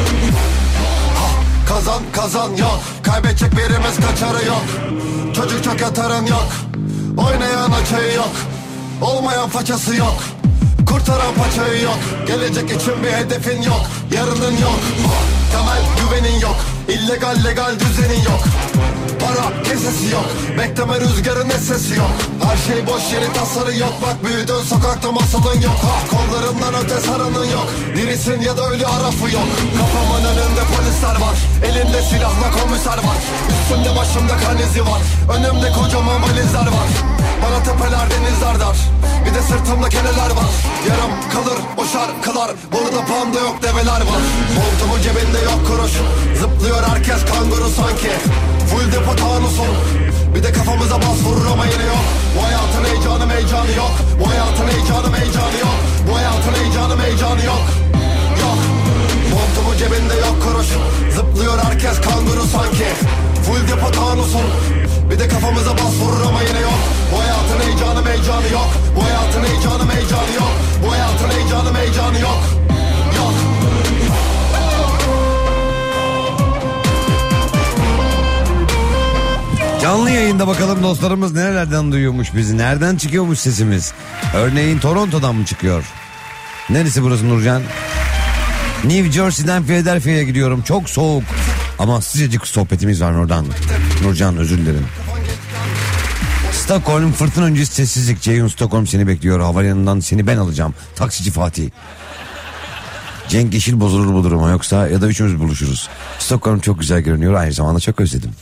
Kazan kazan yok. Kaybedecek birimiz kaçarı yok. Çocuk çok yatarın yok. Oynayan açayı yok. Olmayan façası yok. Kurtaran paçayı yok. Gelecek için bir hedefin yok. Yarının yok. Temel güvenin yok. İllegal legal düzenin yok. Para kesesi yok. Bekleme rüzgarın sesi yok. Her şey boş yeri tasarı yok. Bak büyüdün sokakta masalın yok. Kollarından öte saranın yok. Dirisin ya da ölü arafı yok. Kafamın önünde polisler var. Elinde silahla komiser var. Üstümde başımda kan izi var. Önümde kocaman valizler var. Bana tepeler denizler dar. Bir de sırtımda keneler var. Yarım kalır o şarkılar. Burada panda yok develer var. Montumun cebinde yok kuruş. Zıplıyor herkes kanguru sanki. Full depo tanusun. Bir de kafamıza bas vurur ama yine yok. Bu hayatın heyecanı meycanı yok. Bu hayatın heyecanı meycanı yok. Bu hayatın heyecanı meycanı yok. Yok. Montumun cebinde yok kuruş. Zıplıyor herkes kanguru sanki. Full depo tanusun. Bir de kafamıza bas vurur ama yine yok. Bu hayatın heyecanı meycanı yok. Bu hayatın heyecanı meycanı yok. Bu hayatın heyecanı meycanı yok. Yok. Canlı yayında bakalım dostlarımız nerelerden duyuyormuş bizi. Nereden çıkıyormuş sesimiz? Örneğin Toronto'dan mı çıkıyor? Neresi burası Nurcan? New Jersey'den Philadelphia'ya gidiyorum. Çok soğuk. Ama sıcacık sohbetimiz var oradan. Nurcan özür dilerim. Stockholm fırtına öncesi sessizlik. Ceyhun Stockholm seni bekliyor. Havalimanından seni ben alacağım. Taksici Fatih. Cenk Yeşil bozulur bu duruma yoksa ya da üçümüz buluşuruz. Stockholm çok güzel görünüyor. Aynı zamanda çok özledim.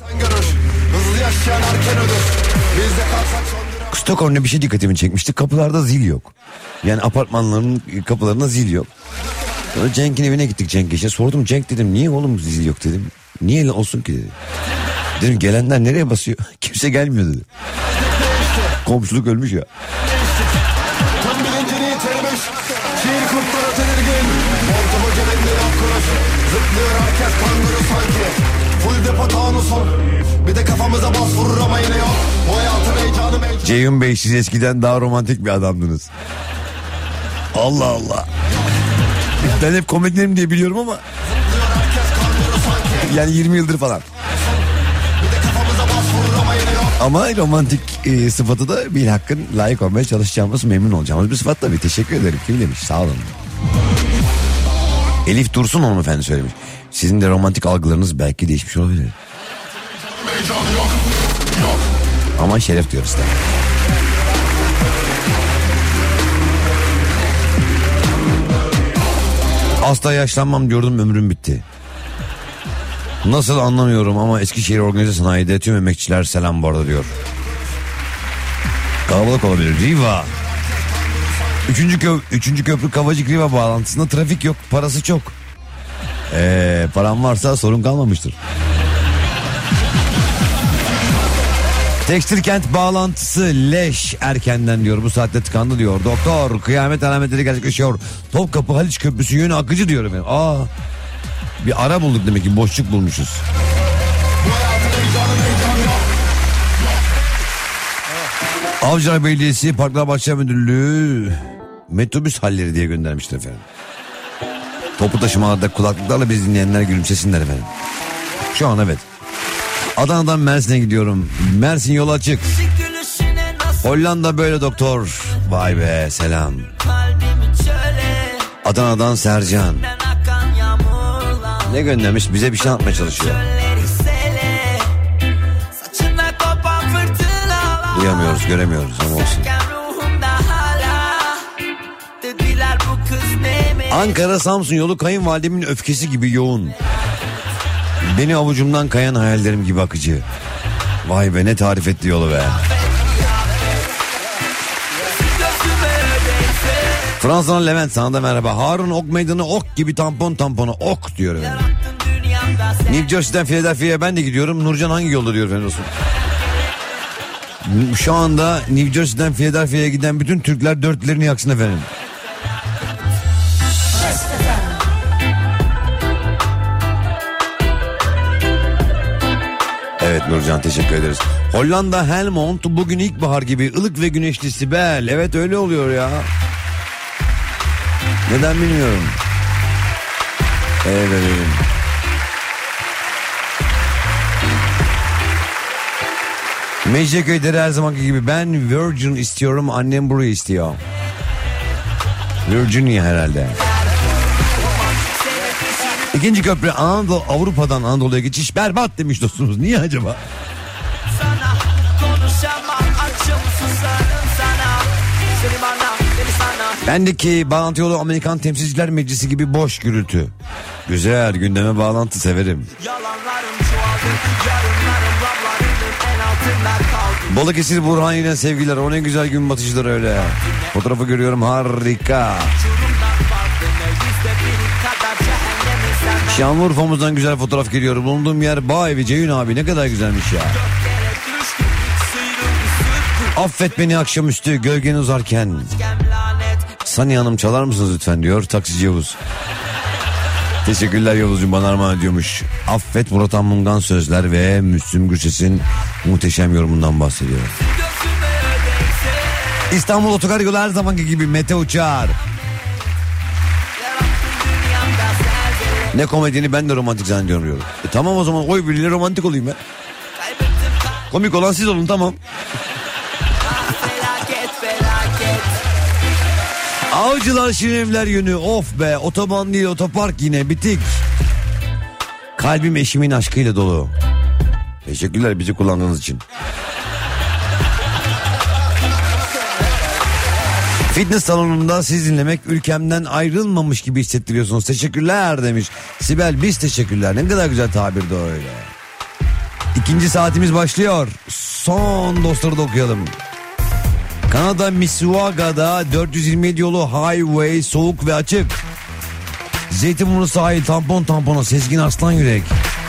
Stockholm'da bir şey dikkatimi çekmişti. Kapılarda zil yok. Yani apartmanların kapılarında zil yok. Sonra Cenk'in evine gittik Cenk Yeşil'e. Sordum Cenk dedim niye oğlum zil yok dedim. Niye olsun ki dedi. Dedim gelenler nereye basıyor? Kimse gelmiyor dedi. Komşuluk ölmüş ya. Tam bilincini yitirmiş. Şiir kurtlara tedirgin. Montumu cebinde yok kuruş. Zıplıyor herkes kanguru sanki. Full depo tanusun. Bir de kafamıza bas vurur ama yine yok. Bu hayatın heyecanı meycanı. Ceyhun Bey siz eskiden daha romantik bir adamdınız. Allah Allah. Ben hep komedilerim diye biliyorum ama. Yani 20 yıldır falan. Ama romantik sıfatı da bir hakkın layık olmaya çalışacağımız, memnun olacağımız bir sıfat tabii. Teşekkür ederim. Kim demiş? Sağ olun. Elif Dursun hanımefendi söylemiş. Sizin de romantik algılarınız belki değişmiş olabilir. Ama şeref diyoruz da. Asla yaşlanmam diyordum, ömrüm bitti. Nasıl anlamıyorum ama Eskişehir Organize Sanayi'de tüm emekçiler selam bu arada diyor. Kalabalık olabilir. Riva. Üçüncü köprü Kavacık Riva bağlantısında trafik yok, parası çok. Param varsa sorun kalmamıştır. Tekstil kent bağlantısı leş erkenden diyor, bu saatte tıkandı diyor. Doktor, kıyamet alametleri gerçekleşiyor. Topkapı Haliç Köprüsü yönü akıcı diyorum ben. Bir ara bulduk demek ki, boşluk bulmuşuz. Avcılar Belediyesi Parklar Bahçe Müdürlüğü metrobüs halleri diye göndermiştir efendim. Toplu taşımalarda kulaklıklarla bizi dinleyenler gülümsesinler efendim. Şu an evet. Adana'dan Mersin'e gidiyorum. Mersin yolu açık. Hollanda böyle doktor. Vay be, selam. Adana'dan Sercan. Ne göndermiş? Bize bir şey anlatmaya çalışıyor. Duyamıyoruz, göremiyoruz ama olsun. Ankara Samsun yolu kayınvalidemin öfkesi gibi yoğun. Beni avucumdan kayan hayallerim gibi akıcı. Vay be, ne tarif etti yolu be. Fransa'dan Levent, sana da merhaba. Harun Ok Meydanı ok gibi, tampona ok diyor efendim. New Jersey'den Philadelphia'ya ben de gidiyorum. Nurcan hangi yolda diyor efendim olsun. Şu anda New Jersey'den Philadelphia'ya giden bütün Türkler dörtlerini yaksın efendim. Evet Nurcan, teşekkür ederiz. Hollanda Helmond bugün ilkbahar gibi ılık ve güneşli Sibel. Evet öyle oluyor ya. Neden bilmiyorum. Evet. Mecidiyeköy'de her zamanki gibi ben Virgin istiyorum, annem burayı istiyor. Virginia herhalde. İkinci köprü Anadolu, Avrupa'dan Anadolu'ya geçiş berbat demiş dostumuz. Niye acaba? Bendeki bağlantı yolu Amerikan Temsilciler Meclisi gibi boş gürültü. Güzel, gündeme bağlantı severim. Balıkesir Burhaniye'den sevgiler. O ne güzel gün batışıdır öyle. Fotoğrafı görüyorum, harika. Şanlıurfa'mızdan güzel fotoğraf geliyor. Bulunduğum yer Bağ Evi Ceyhun abi, ne kadar güzelmiş ya. Affet beni akşamüstü gölgeni uzarken. Sani Hanım çalar mısınız lütfen diyor taksici Yavuz. Teşekkürler Yavuzcuğum, bana armağan ediyormuş. Affet Murat Anmungan sözler ve Müslüm Gürses'in muhteşem yorumundan bahsediyor. İstanbul Otogar yolu her zamanki gibi Mete Uçar. Ne komedyeni ben de romantik zannediyorum diyor. Tamam o zaman oy birliğiyle romantik olayım ben. Komik olan siz olun, tamam. Avcılar Şirinevler yönü, of be, otoban değil otopark yine bitik. Kalbim eşimin aşkıyla dolu. Teşekkürler bizi kullandığınız için. Fitness salonunda siz dinlemek ülkemden ayrılmamış gibi hissettiriyorsunuz. Teşekkürler demiş Sibel, biz teşekkürler. Ne kadar güzel tabirdi öyle. İkinci saatimiz başlıyor. Son dostları da okuyalım. Kanada Mississauga'da 427 yolu highway soğuk ve açık. Zeytinburnu sahil tampona Sezgin Arslan Yürek.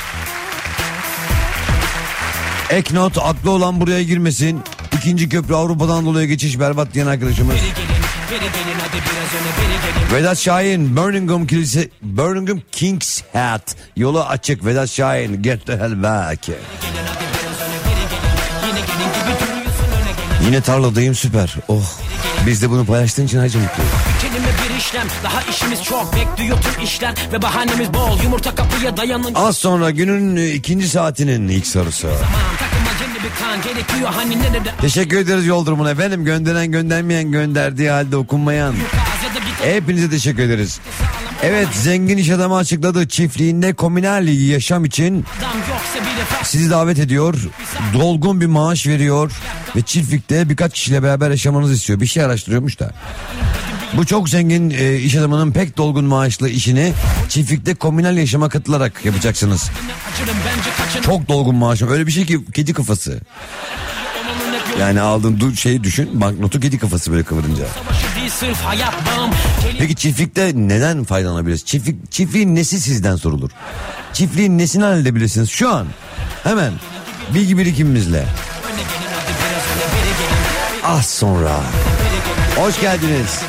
Ek not, aklı olan buraya girmesin. İkinci köprü Avrupa'dan dolayı geçiş berbat diyen arkadaşımız. Vedat Şahin Birmingham King's Head yolu açık. Vedat Şahin get the hell back. Yine tarladayım, süper. Oh, biz de bunu paylaştığın için hacı mutluyum. Daha işimiz çok, bekliyor tüm işler ve bahanemiz bol. Yumurta kapıya dayanın. Az sonra günün ikinci saatinin ilk sorusu. Teşekkür ederiz yol durumuna efendim. Gönderen göndermeyen, gönderdiği halde okunmayan. Hepinize teşekkür ederiz. Evet, zengin iş adamı açıkladı, çiftliğinde komünal yaşam için sizi davet ediyor. Dolgun bir maaş veriyor ve çiftlikte birkaç kişiyle beraber yaşamanızı istiyor. Bir şey araştırıyormuş da. Bu çok zengin iş adamının pek dolgun maaşlı işini çiftlikte komünel yaşama katılarak yapacaksınız. Çok dolgun maaşı, öyle bir şey ki kedi kafası. Yani aldığın şeyi düşün, banknotu kedi kafası böyle kıvırınca. Peki çiftlikte neden faydalanabiliriz? Çiftliğin nesi sizden sorulur? Çiftliğin nesini halledebilirsiniz şu an? Hemen bilgi birikimimizle. Az sonra. Hoş geldiniz.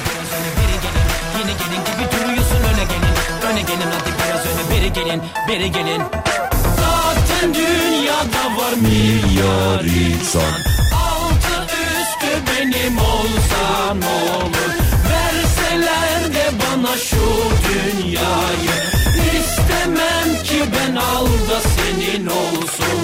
Beri gelin. Zaten dünyada var milyar insan. Altı üstü benim olsa ne olur? Verseler de bana şu dünyayı. İstemem ki ben al da senin olsun.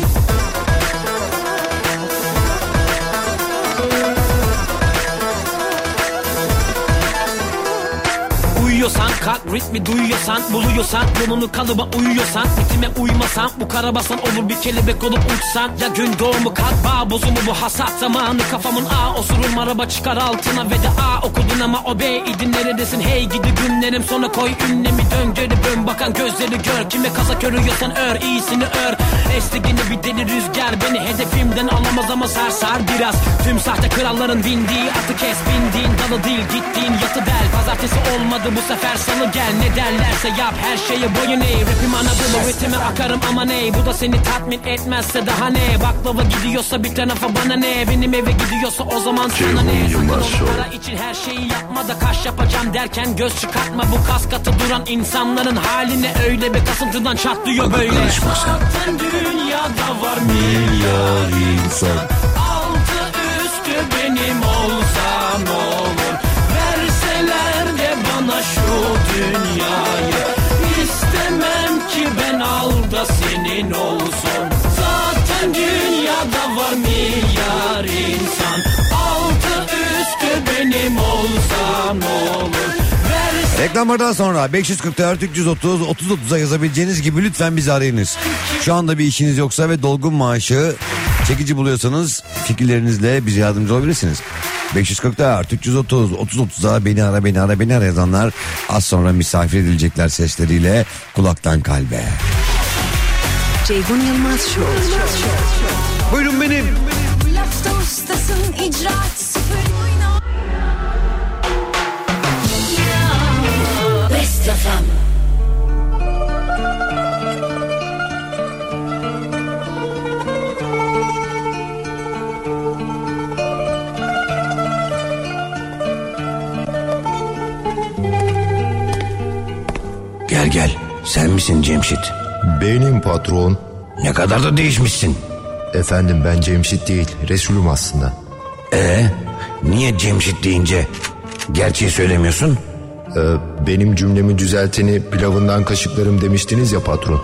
Uyuyorsan kalk, ritmi duyuyorsan, buluyorsan, yolunu kalıba uyuyorsan, ritme uymasan, bu karabasan olur bir kelebek olup uçsan. Ya gün doğumu kalk, bağ bozumu bu hasat zamanı, kafamın osurur araba çıkar altına ve de okudun ama o idin neredesin hey gidi günlerim, sonra koy ünlemi dön geri bön bakan gözleri gör, kime kazak örüyorsan ör, iyisini ör. Estigini bir deli rüzgar beni hedefimden alamaz ama sarsar biraz. Tüm sahte kralların bindiği atı kes, bindiğin dalı değil gittiğin yatı del. Pazartesi olmadı bu sefer salı gel, ne derlerse yap her şeye boyun eğ. Rapim Anadolu ritime akarım ama ne, bu da seni tatmin etmezse daha ne. Baklava gidiyorsa bir tarafa bana ne, benim eve gidiyorsa o zaman sana ne. Sakın onu para için her şeyi yapma da kaş yapacağım derken göz çıkartma. Bu kas katı duran insanların haline öyle bir kasıntıdan çatlıyor böyle. Zaten dünyada var milyar insan. Altı üstü benim olsa ne olur? Verseler de bana şu dünyayı. İstemem ki ben al da senin olsun. Zaten dünyada var milyar insan. Altı üstü benim olsa ne olur? Reklamlardan sonra 544 330 3030'a yazabileceğiniz gibi lütfen bizi arayınız. Şu anda bir işiniz yoksa ve dolgun maaşı çekici buluyorsanız fikirlerinizle bize yardımcı olabilirsiniz. 544 330 3030'a beni ara yazanlar az sonra misafir edilecekler sesleriyle kulaktan kalbe. Ceyhun Yılmaz Show. Buyurun benim. Lafta ustasın, icraat sıfır. Best FM. Gel sen misin Cemşit? Benim patron. Ne kadar da değişmişsin. Efendim ben Cemşit değil, Resulüm aslında. Niye Cemşit deyince gerçeği söylemiyorsun? Benim cümlemi düzelteni pilavından kaşıklarım demiştiniz ya patron.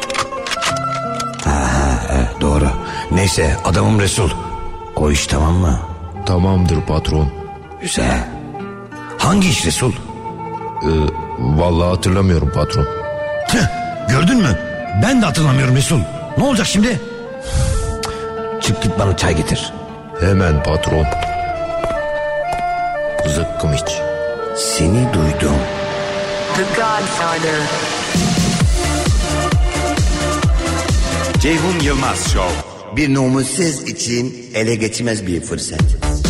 Doğru. Neyse adamım Resul. O iş tamam mı? Tamamdır patron. Güzel. Hangi iş Resul? Vallahi hatırlamıyorum patron. Gördün mü? Ben de hatırlamıyorum Resul. Ne olacak şimdi? Çık git bana çay getir. Hemen patron. Zıkkım iç. Seni duydum. The Godfather. Ceyhun Yılmaz Show. Bir namussuz için ele geçmez bir fırsat.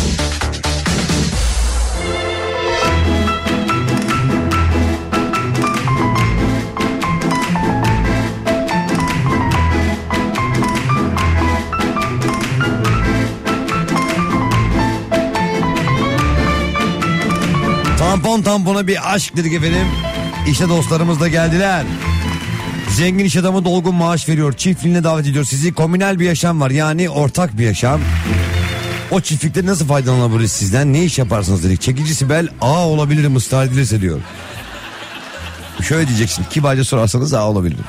Tampona bir aşk dedik efendim. İşte dostlarımız da geldiler. Zengin iş adamı dolgun maaş veriyor. Çiftliğine davet ediyor sizi. Komünel bir yaşam var, yani ortak bir yaşam. O çiftlikte nasıl faydalanabiliriz sizden? Ne iş yaparsınız dedik. Çekici Sibel olabilirim ısrar edilirse diyor. Şöyle diyeceksin, kibarca sorarsanız olabilirim.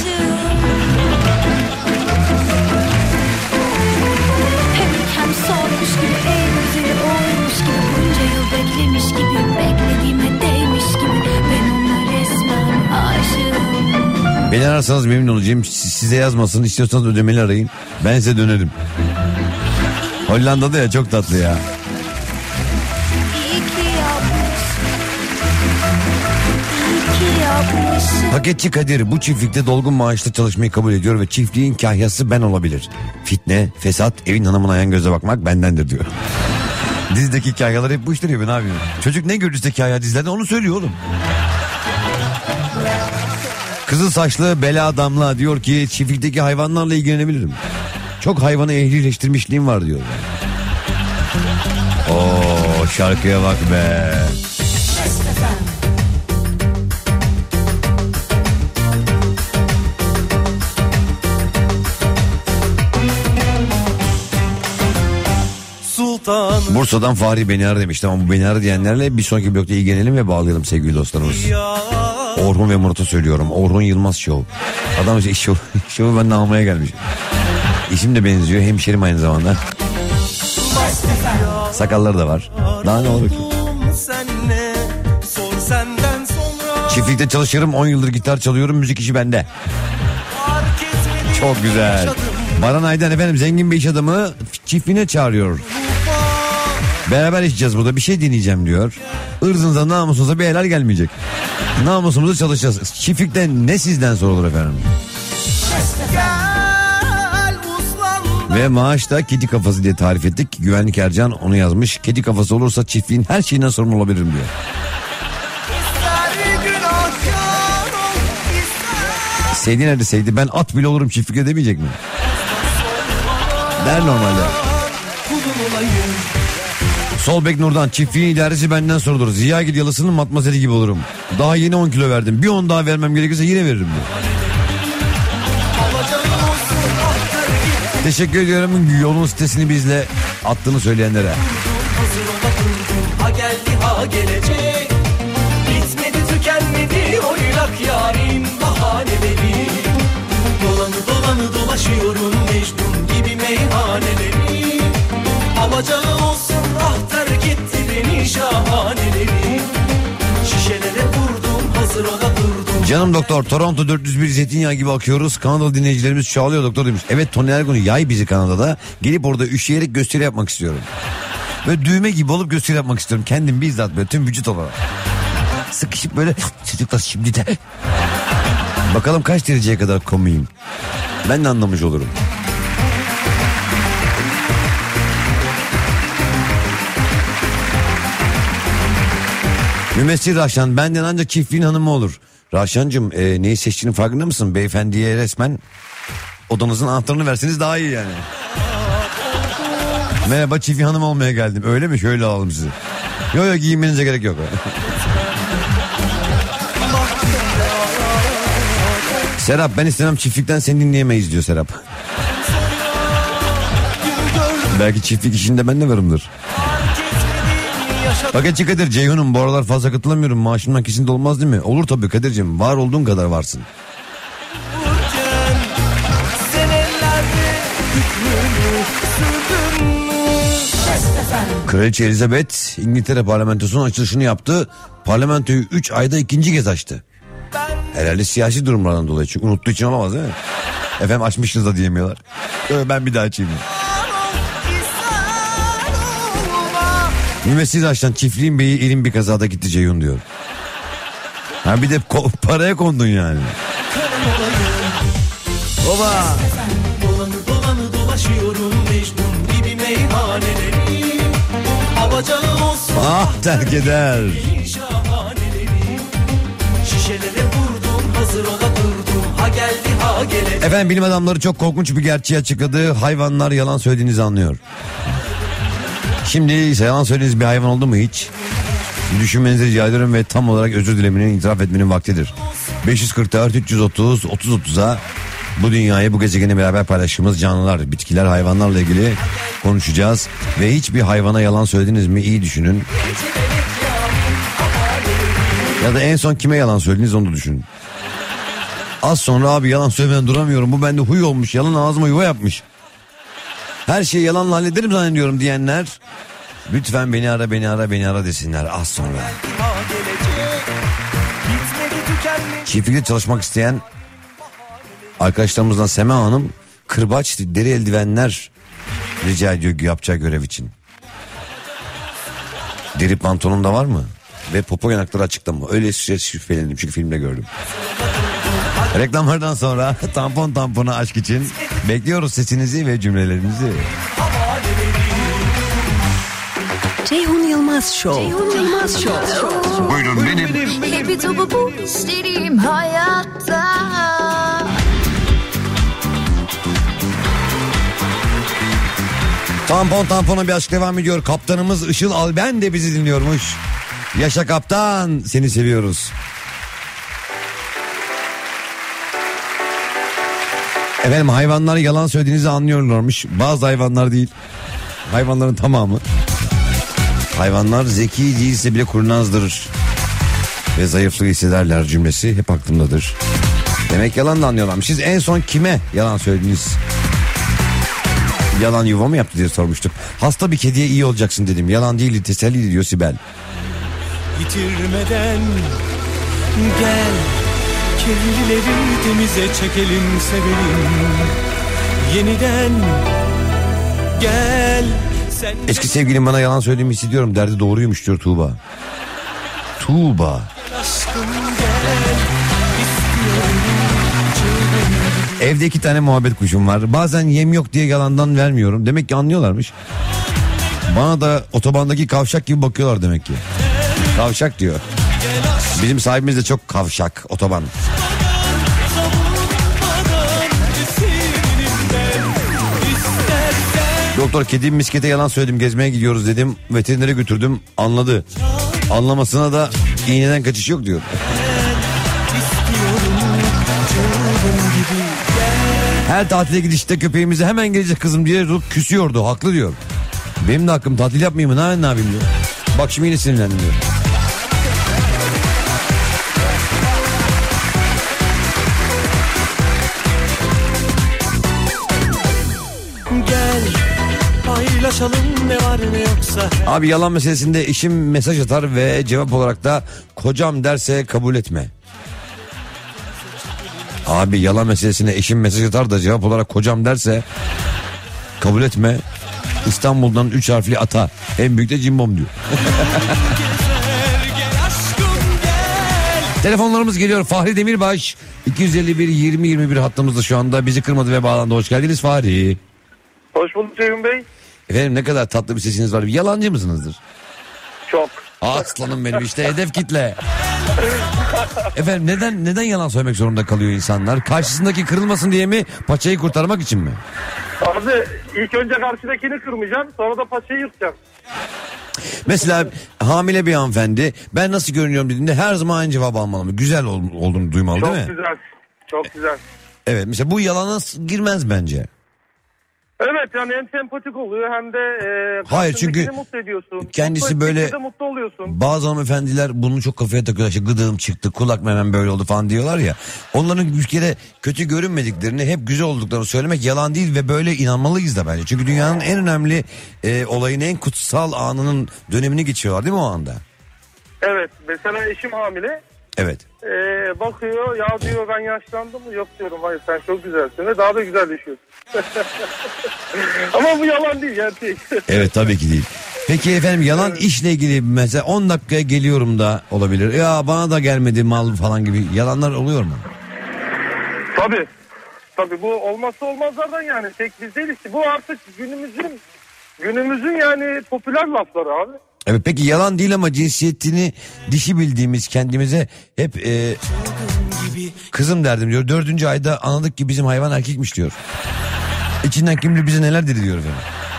Hem sormuş gibi en güzeli olmuş gibi, bunca yıl beklemiş gibi, beklediğime değmiş gibi, ben ona resmen aşığım. Beni ararsanız memnun olacağım. Size yazmasın, istiyorsanız ödemeli arayın. Ben size dönerim. Hollanda'da ya, çok tatlı ya. İyi ki yapmış yapmışım. Paketçi Kadir bu çiftlikte dolgun maaşla çalışmayı kabul ediyor ve çiftliğin kahyası ben olabilir. Fitne, fesat, evin hanımına yan göze bakmak bendendir diyor. Dizideki kahyalar hep bu işleri yapıyor, ne yapayım? Çocuk ne görürse kahya dizilerde onu söylüyor oğlum. Kızıl saçlı Bela Damla diyor ki çiftlikteki hayvanlarla ilgilenebilirim. Çok hayvanı ehlileştirmişliğim var diyor. Oo, şarkıya bak be. Bursa'dan Fahri beni ar demiş. Tamam, bu beni ar diyenlerle bir sonraki blokta ilgilenelim ve bağlayalım sevgili dostlarımız. Orhun ve Murat'a söylüyorum. Orhun Yılmaz Show. Adam işte şovu benden almaya gelmiş. İsim de benziyor. Hemşerim aynı zamanda. Sakalları da var. Daha ne olur ki? Çiftlikte çalışırım. 10 yıldır gitar çalıyorum. Müzik işi bende. Çok güzel. Baran Aydan efendim zengin bir iş adamı çiftliğine çağırıyor. Beraber içeceğiz burada, bir şey deneyeceğim diyor. Irzınıza namusunuza bir helal gelmeyecek. Namusumuza çalışacağız. Çiftlikten ne sizden sorulur efendim? Ve maaşta kedi kafası diye tarif ettik. Güvenlik Ercan onu yazmış. Kedi kafası olursa çiftliğin her şeyinden sorumlu olabilirim diyor. Seydi nerede Seydi? Ben at bile olurum çiftlikte demeyecek mi? Der normalde. Solbek Nur'dan çiftliğin idaresi benden sorulur. Ziya Gidyalısı'nın matmazeli gibi olurum. Daha yeni 10 kilo verdim. Bir 10 daha vermem gerekirse yine veririm diyor. Teşekkür ediyorum yolun sitesini bizle attığını söyleyenlere. Ha geldi ha gelecek. Bitmedi tükenmedi oynak yarim bahaneleri. Dolanı dolaşıyorum Mecnun gibi meyhaneleri. Alacağı olsun ah terk etti beni şahaneleri. Şişelere vurdum hazır ola durdum. Canım doktor, Toronto 401 zeytinyağı gibi akıyoruz. Kanadalı dinleyicilerimiz çağlıyor doktor demiş. Evet, Tony Ergun'u yay bizi Kanada'da. Gelip orada üşüyerek gösteri yapmak istiyorum. Böyle düğme gibi olup gösteri yapmak istiyorum. Kendim bizzat böyle tüm vücut olarak. Sıkışıp böyle çocuklar şimdi de. Bakalım kaç dereceye kadar komiyim. Ben de anlamış olurum. Mümessir Rahşan benden ancak çiftliğin hanımı olur. Rahşancığım neyi seçtiğinin farkında mısın? Beyefendiye resmen odanızın anahtarını verseniz daha iyi yani. Merhaba, çiftliğin hanım olmaya geldim. Öyle mi? Şöyle alalım sizi. Yok giyinmenize gerek yok. Serap ben istemem çiftlikten seni dinleyemeyiz diyor Serap. Belki çiftlik işinde ben de varımdır. Paketçi Kadir, Ceyhun'um bu aralar fazla katılamıyorum. Maaşımdan kesinlikle olmaz değil mi? Olur tabii Kadir'cim, var olduğun kadar varsın. Kraliçe Elizabeth İngiltere parlamentosunun açılışını yaptı. Parlamentoyu 3 ayda 2. kez açtı. Herhalde siyasi durumlardan dolayı, çünkü unuttuğu için olamaz değil mi? Efendim açmışsınız da diyemiyorlar. Ben bir daha açayım. Mümessiz açtan çiftliğin beyi elim bir kazada gitti Ceyhun diyor. Ha bir de paraya kondun yani. Oba. Dolanı dolaşıyorum Mecnun gibi meyhaneleri. Alacağı olsun ah terk eder. Şişelere vurdum hazır ola durdum. Ha geldi ha gelecek. Efendim bilim adamları çok korkunç bir gerçeği açıkladı. Hayvanlar yalan söylediğinizi anlıyor. Şimdi yalan söylediğiniz bir hayvan oldu mu hiç? Düşünmenizi rica ediyorum ve tam olarak özür dilemenin, itiraf etmenin vaktidir. 544 330 3030'a bu dünyayı, bu gezegeni beraber paylaştığımız canlılar, bitkiler, hayvanlarla ilgili konuşacağız. Ve hiçbir hayvana yalan söylediniz mi iyi düşünün. Ya da en son kime yalan söylediniz onu da düşünün. Az sonra abi yalan söylemeden duramıyorum, bu bende huy olmuş, yalan ağzıma yuva yapmış. Her şeyi yalanla hallederim zannediyorum diyenler lütfen beni ara desinler az sonra. Çiftlikte çalışmak isteyen arkadaşlarımızdan Sema Hanım kırbaç, deri eldivenler rica ediyor yapacağı görev için. Deri pantolon da var mı? ve popo yanakları açıkta mı? Öyle şüphelendim çünkü filmde gördüm. Reklamlardan sonra tampon tampona aşk için bekliyoruz sesinizi ve cümlelerinizi. Ceyhun Yılmaz Show. Ceyhun Yılmaz Show. Buyurun benim. Hepi topu bu istediğim hayatta. Tampon tampona bir aşk devam ediyor. Kaptanımız Işıl Alben de bizi dinliyormuş. Yaşa kaptan, seni seviyoruz. Efendim, hayvanlar yalan söylediğinizi anlıyorlarmış. Bazı hayvanlar değil. Hayvanların tamamı. Hayvanlar zeki değilse bile kurnazdır ve zayıflığı hissederler cümlesi hep aklımdadır. Demek yalan da anlıyorlarmış. Siz en son kime yalan söylediniz? Yalan yuva mı yaptı diye sormuştuk. Hasta bir kediye iyi olacaksın dedim. Yalan değil, teselli diyor Sibel. Yitirmeden gel, kirlileri temize çekelim, sevelim. Yeniden gel. Eski sevgilim bana yalan söylediğimi hissediyorum. Derdi doğruymuş diyor Tuğba. Tuğba. Evde 2 tane muhabbet kuşum var. Bazen yem yok diye yalandan vermiyorum. Demek ki anlıyorlarmış. Bana da otobandaki kavşak gibi bakıyorlar demek ki. Kavşak diyor. Bizim sahibimiz de çok kavşak, otoban. Doktor, kedim miskete yalan söyledim, gezmeye gidiyoruz dedim. Veterinere götürdüm, anladı. Anlamasına da iğneden kaçış yok diyor. Her tatile gidişte köpeğimize hemen gelecek kızım diye küsüyordu, haklı diyor. Benim de hakkım, tatil yapmayayım mı, ne yapayım diyor. Bak şimdi yine sinirlendim diyor. Gel paylaşalım ne var ne yoksa. Abi yalan meselesinde eşim mesaj atar ve cevap olarak da kocam derse kabul etme. Abi yalan meselesine eşim mesaj atar da cevap olarak kocam derse kabul etme. İstanbul'dan 3 harfli ata, en büyük de cimbom diyor. Telefonlarımız geliyor. Fahri Demirbaş 251-20-21 hattımızda şu anda, bizi kırmadı ve bağlandı. Hoş geldiniz Fahri. Hoş bulduk Ceyhun Bey. Efendim, ne kadar tatlı bir sesiniz var. Yalancı mısınızdır? Çok. Aslanım benim, işte hedef kitle. Efendim, neden yalan söylemek zorunda kalıyor insanlar? Karşısındaki kırılmasın diye mi, paçayı kurtarmak için mi? Abi ilk önce karşıdakini kırmayacağım, sonra da paçayı yırtacağım. Mesela hamile bir hanımefendi, ben nasıl görünüyorum dediğinde her zaman aynı cevap almalı mı? Güzel olduğunu duymalı çok değil mi? Çok güzel. Çok güzel. Evet, mesela bu yalana girmez bence. Evet, yani hem sempatik oluyor hem de hayır, çünkü mutlu ediyorsun. kendisi mutlu böyle mutlu oluyorsun. Bazı hanımefendiler bunu çok kafaya takıyorlar. İşte gıdığım çıktı, kulak memem böyle oldu falan diyorlar ya. Onların bir kere kötü görünmediklerini, hep güzel olduklarını söylemek yalan değil ve böyle inanmalıyız da bence. Çünkü dünyanın en önemli olayın, en kutsal anının dönemini geçiyorlar değil mi o anda? Evet, mesela eşim hamile. Evet. Bakıyor, ya diyor ben yaşlandım mı? Yok diyorum, hayır sen çok güzelsin ve daha da güzelleşiyorsun. Ama bu yalan değil, gerçek. Evet, tabii ki değil. Peki efendim, yalan işle ilgili mesela 10 dakikaya geliyorum da olabilir. Ya bana da gelmedi mal falan gibi yalanlar oluyor mu? Tabii. Tabii, bu olmazsa olmazlardan yani. Tek biz değiliz ki. Bu artık günümüzün yani popüler lafları abi. Evet, peki yalan değil ama cinsiyetini dişi bildiğimiz kendimize hep kızım derdim diyor. 4. ayda anladık ki bizim hayvan erkekmiş diyor. İçinden kim bilir bize neler dedi diyor efendim.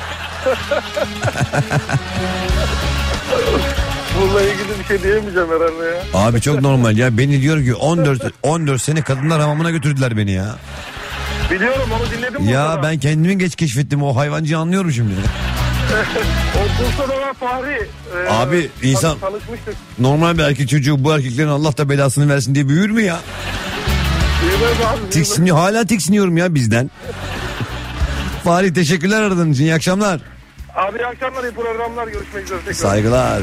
Bununla ilgili bir şey diyemeyeceğim herhalde ya. Abi çok normal ya, beni diyor ki 14 sene kadınlar hamamına götürdüler beni ya. Biliyorum, onu dinledim. Ya ben kendimi geç keşfettim, o hayvancıyı anlıyorum şimdi. O Bursa'da Fahri. Abi insan normal bir erkek çocuğu bu erkeklerin Allah da belasını versin diye büyür mü ya? Tiksiniyor, hala tiksiniyorum ya bizden. Fahri, teşekkürler aradığın için, iyi akşamlar. Abi iyi akşamlar, iyi programlar, görüşmek üzere tekrar. Saygılar.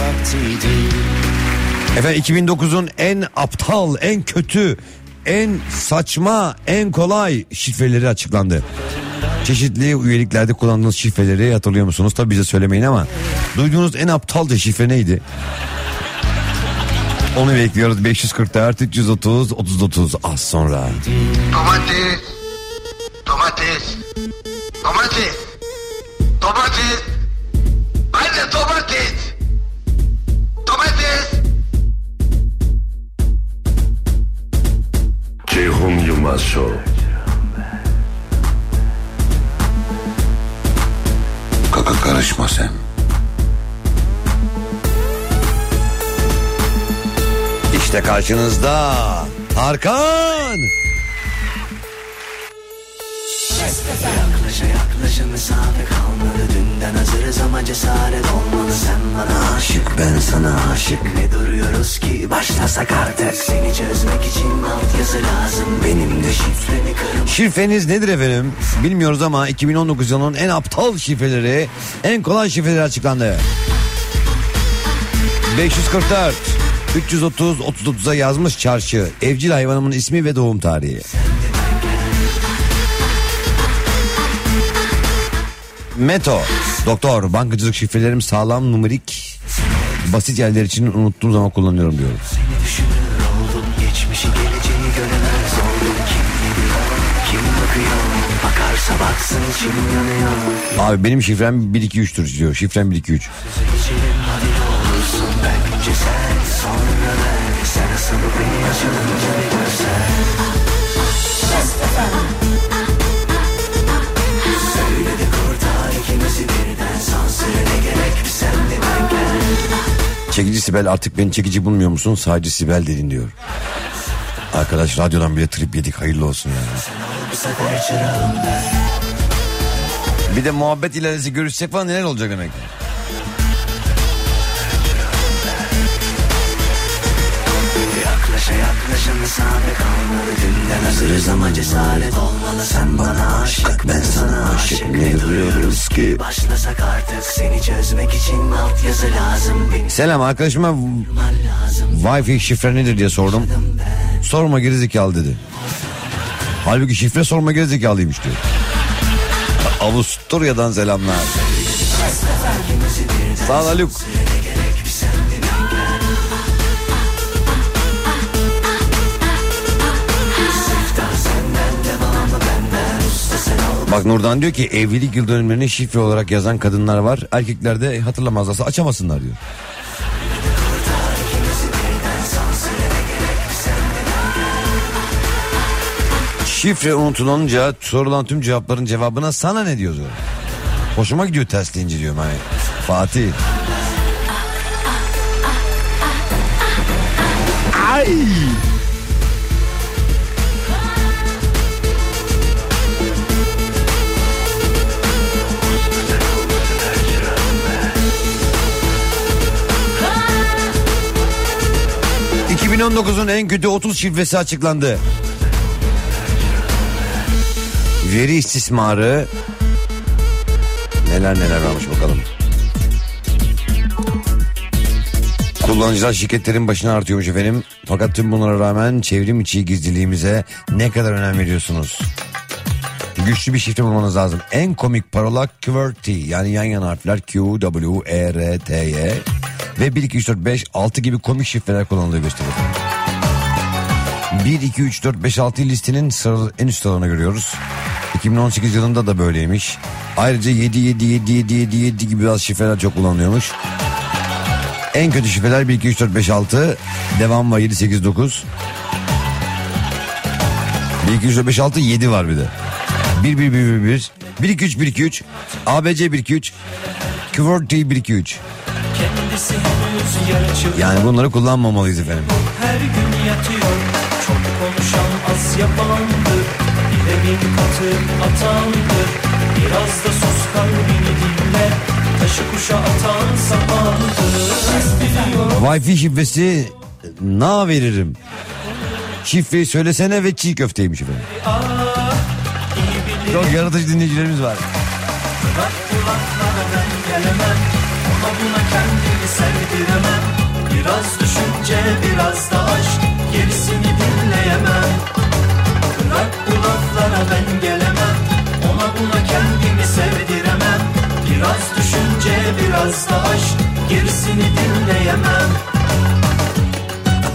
Efendim, 2009'un en aptal, en kötü, en saçma, en kolay şifreleri açıklandı. Çeşitli üyeliklerde kullandığınız şifreleri hatırlıyor musunuz? Tabii bize söylemeyin ama duyduğunuz en aptalca şifre neydi? Onu bekliyoruz. 544 330 30 az sonra. Domates. Domates. Domates. Domates. Anne domates. Domates. Ceyhun Yılmaz Show. Kaka karışma sen. İşte karşınızda Tarkan. Yaklaşa mesafe kalmadı. Dünden hazırız ama cesaret olmalı. Sen bana aşık, ben sana aşık. Ne duruyoruz ki başlasak artık. Seni çözmek için altyazı lazım. Benim de şifreni kırım. Şifreniz nedir efendim? Bilmiyoruz ama 2019 yılının en aptal şifreleri, en kolay şifreleri açıklandı. 544 330 30'a yazmış çarşı. Evcil hayvanımın ismi ve doğum tarihi. Meto. Doktor, bankacılık şifrelerim sağlam, numerik, basit yerler için unuttuğum zaman kullanıyorum diyorum. Seni düşünür oldum, geçmişi geleceği göremez oldum. Kim geliyor, kim bakıyor, bakarsa baksın içim yanıyor. Abi benim şifrem 1-2-3'tür diyor. Şifrem 1-2-3. Geçelim hadi ne olursun, bence sen sonra ben. Sen asıl beni yaşanınca bir görsen. Söyle de kurtar ikimizi birden, sansürüne gerek bir sen de ben gel. Çekici Sibel, artık beni çekici bulmuyor musun? Sadece Sibel dedin diyor. Arkadaş radyodan bile trip yedik, hayırlı olsun yani. Bir de muhabbet ilerisi görüşecek falan, neler olacak demek. Yaklaşa mesafe kalmadı. Dünden hazırız ama cesaret olmalı. Sen bana aşık, ben sana aşık. Ne duruyoruz ki başlasak artık. Seni çözmek için altyazı lazım. Selam, arkadaşıma Wi-Fi şifre nedir diye sordum. Sorma gerizekalı dedi. Halbuki şifre sorma gerizekalıymış diyor. Avusturya'dan selamlar. Sağ ol Haluk. Bak Nurdan diyor ki evlilik yıl dönümlerini şifre olarak yazan kadınlar var. Erkekler de hatırlamazlarsa açamasınlar diyor. Şifre unutulunca sorulan tüm cevapların cevabına sana ne diyoruz? Hoşuma gidiyor tersleyince diyorum hani. Fatih. Ay. ...2019'un en kötü 30 şifresi açıklandı. Veri istismarı... Neler varmış bakalım. Kullanıcılar şirketlerin başına artıyormuş efendim. Fakat tüm bunlara rağmen çevrim içi gizliliğimize ne kadar önem veriyorsunuz? Güçlü bir şifre bulmanız lazım. En komik parola QWERTY, yani yan yana harfler Q, W, E, R, T, Y... Ve 1, 2, 3, 4, 5, 6 gibi komik şifreler kullanıldığı gösteriyor. 1, 2, 3, 4, 5, 6 listenin en üst sıralarını görüyoruz. 2018 yılında da böyleymiş. Ayrıca 7, 7, 7, 7, 7, 7 gibi bazı şifreler çok kullanılıyormuş. En kötü şifreler 1, 2, 3, 4, 5, 6. Devam var 7, 8, 9. 1, 2, 3, 4, 5, 6, 7 var bir de. 1, 1, 1, 1, 1. 1, 2, 3, 1, 2, 3. ABC 1, 2, 3. QWERTY 1, 2, 3. Yani bunları kullanmamalıyız efendim. Her gün yatıyor, çok konuşan az yapandır. Bir de bin katı atandır. Biraz da sus kalbini dinle. Taşı kuşa atan sapandır. Wi-Fi şifresi na veririm. Şifreyi söylesene ve çiğ köfteymiş efendim. Çok yaratıcı dinleyicilerimiz var. Bırak kulaklara ben gelemem. Ona buna kendini sevdiremem. Biraz düşünce biraz da aşk, gerisini dinleyemem. Bırak bu laflara ben gelemem. Ona buna kendimi sevdiremem. Biraz düşünce biraz da aşk, gerisini dinleyemem.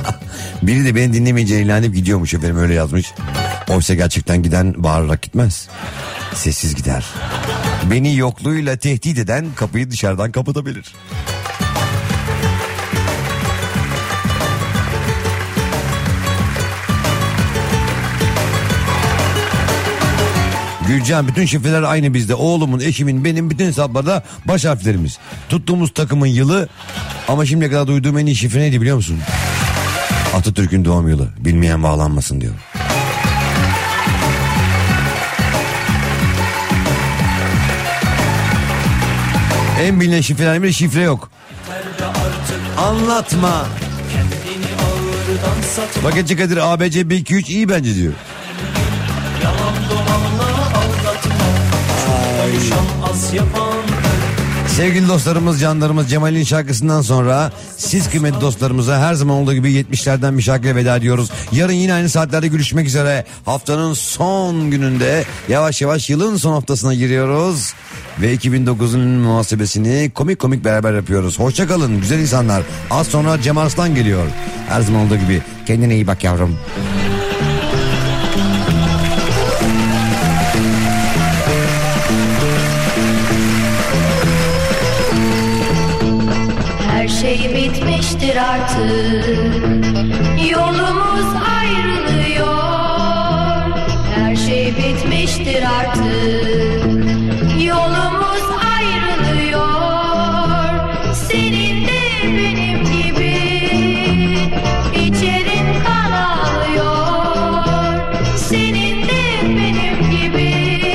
Biri de beni dinlemeyince ilanlayıp gidiyormuş efendim, öyle yazmış. Oysa gerçekten giden bağırarak gitmez. Sessiz gider. Beni yokluğuyla tehdit eden kapıyı dışarıdan kapatabilir. Gülcan, bütün şifreler aynı bizde. Oğlumun, eşimin, benim bütün hesaplarda baş harflerimiz. Tuttuğumuz takımın yılı, ama şimdiye kadar duyduğum en iyi şifre neydi biliyor musun? Atatürk'ün doğum yılı. Bilmeyen bağlanmasın diyor. En bilinen şifreler bir şifre yok. Anlatma. Paketçi Kadir, ABC 1-2-3 iyi bence diyor. Sevgili dostlarımız, canlarımız, Cemal'in şarkısından sonra siz kıymetli dostlarımıza her zaman olduğu gibi 70'lerden bir şarkıyla veda ediyoruz. Yarın yine aynı saatlerde görüşmek üzere. Haftanın son gününde yavaş yavaş yılın son haftasına giriyoruz. Ve 2009'un muhasebesini komik komik beraber yapıyoruz. Hoşça kalın güzel insanlar. Az sonra Cem Arslan geliyor. Her zaman olduğu gibi kendine iyi bak yavrum. Her şey bitmiştir artık, yolumuz ayrılıyor. Her şey bitmiştir artık, yolumuz ayrılıyor. Senin de benim gibi içerin kan ağlıyor. Senin de benim gibi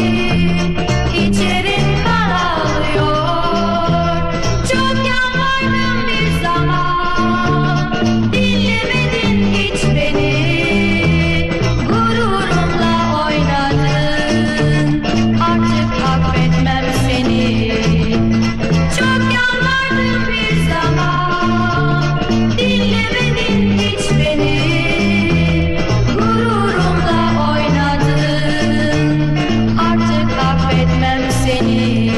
içerin kan ağlıyor. Çok yalvardım bir zaman, dinlemedin hiç beni. Gururumla oynadın, artık affetmem seni. Çok yalvardım bir zaman, dinlemedin hiç beni. Gururumla oynadın, artık affetmem seni.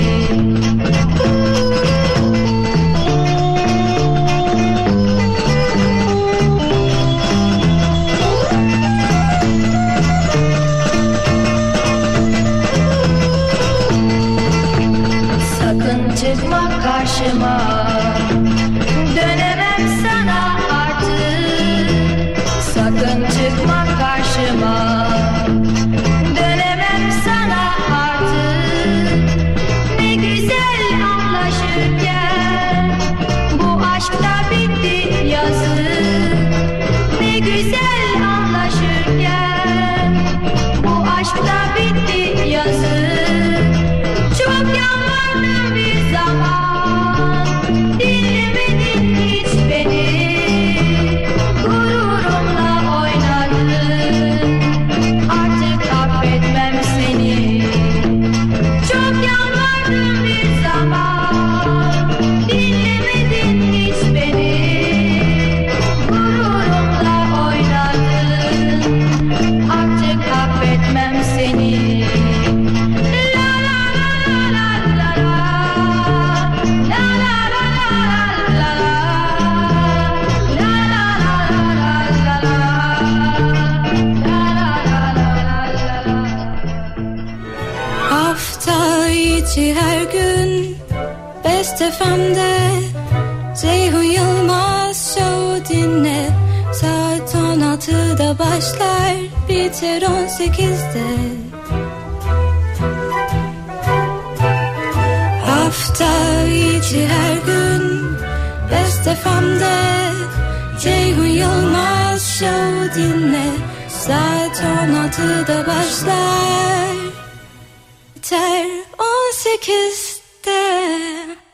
Sakın çıkma karşıma, dönemem sana artık. Sakın çıkma karşıma, dönemem sana artık. Ne güzel anlaşırken bu aşkta bitti yazık. Ne güzel anlaşırken bu aşkta bitti yazık. Çok yalvardım bir zaman, dinlemedin hiç beni. Gururumla oynadın, artık affetmem seni. Çok yalvardım bir zaman, dinlemedin hiç beni. Gururumla oynadın, artık affetmem seni. Hafta içi her gün Best FM'de Ceyhun Yılmaz Show dinle. Saat 16'da başlar, biter 18'de. Hafta içi her gün Best FM'de Ceyhun Yılmaz Show dinle. Saat 16'da başlar, biter 18'de.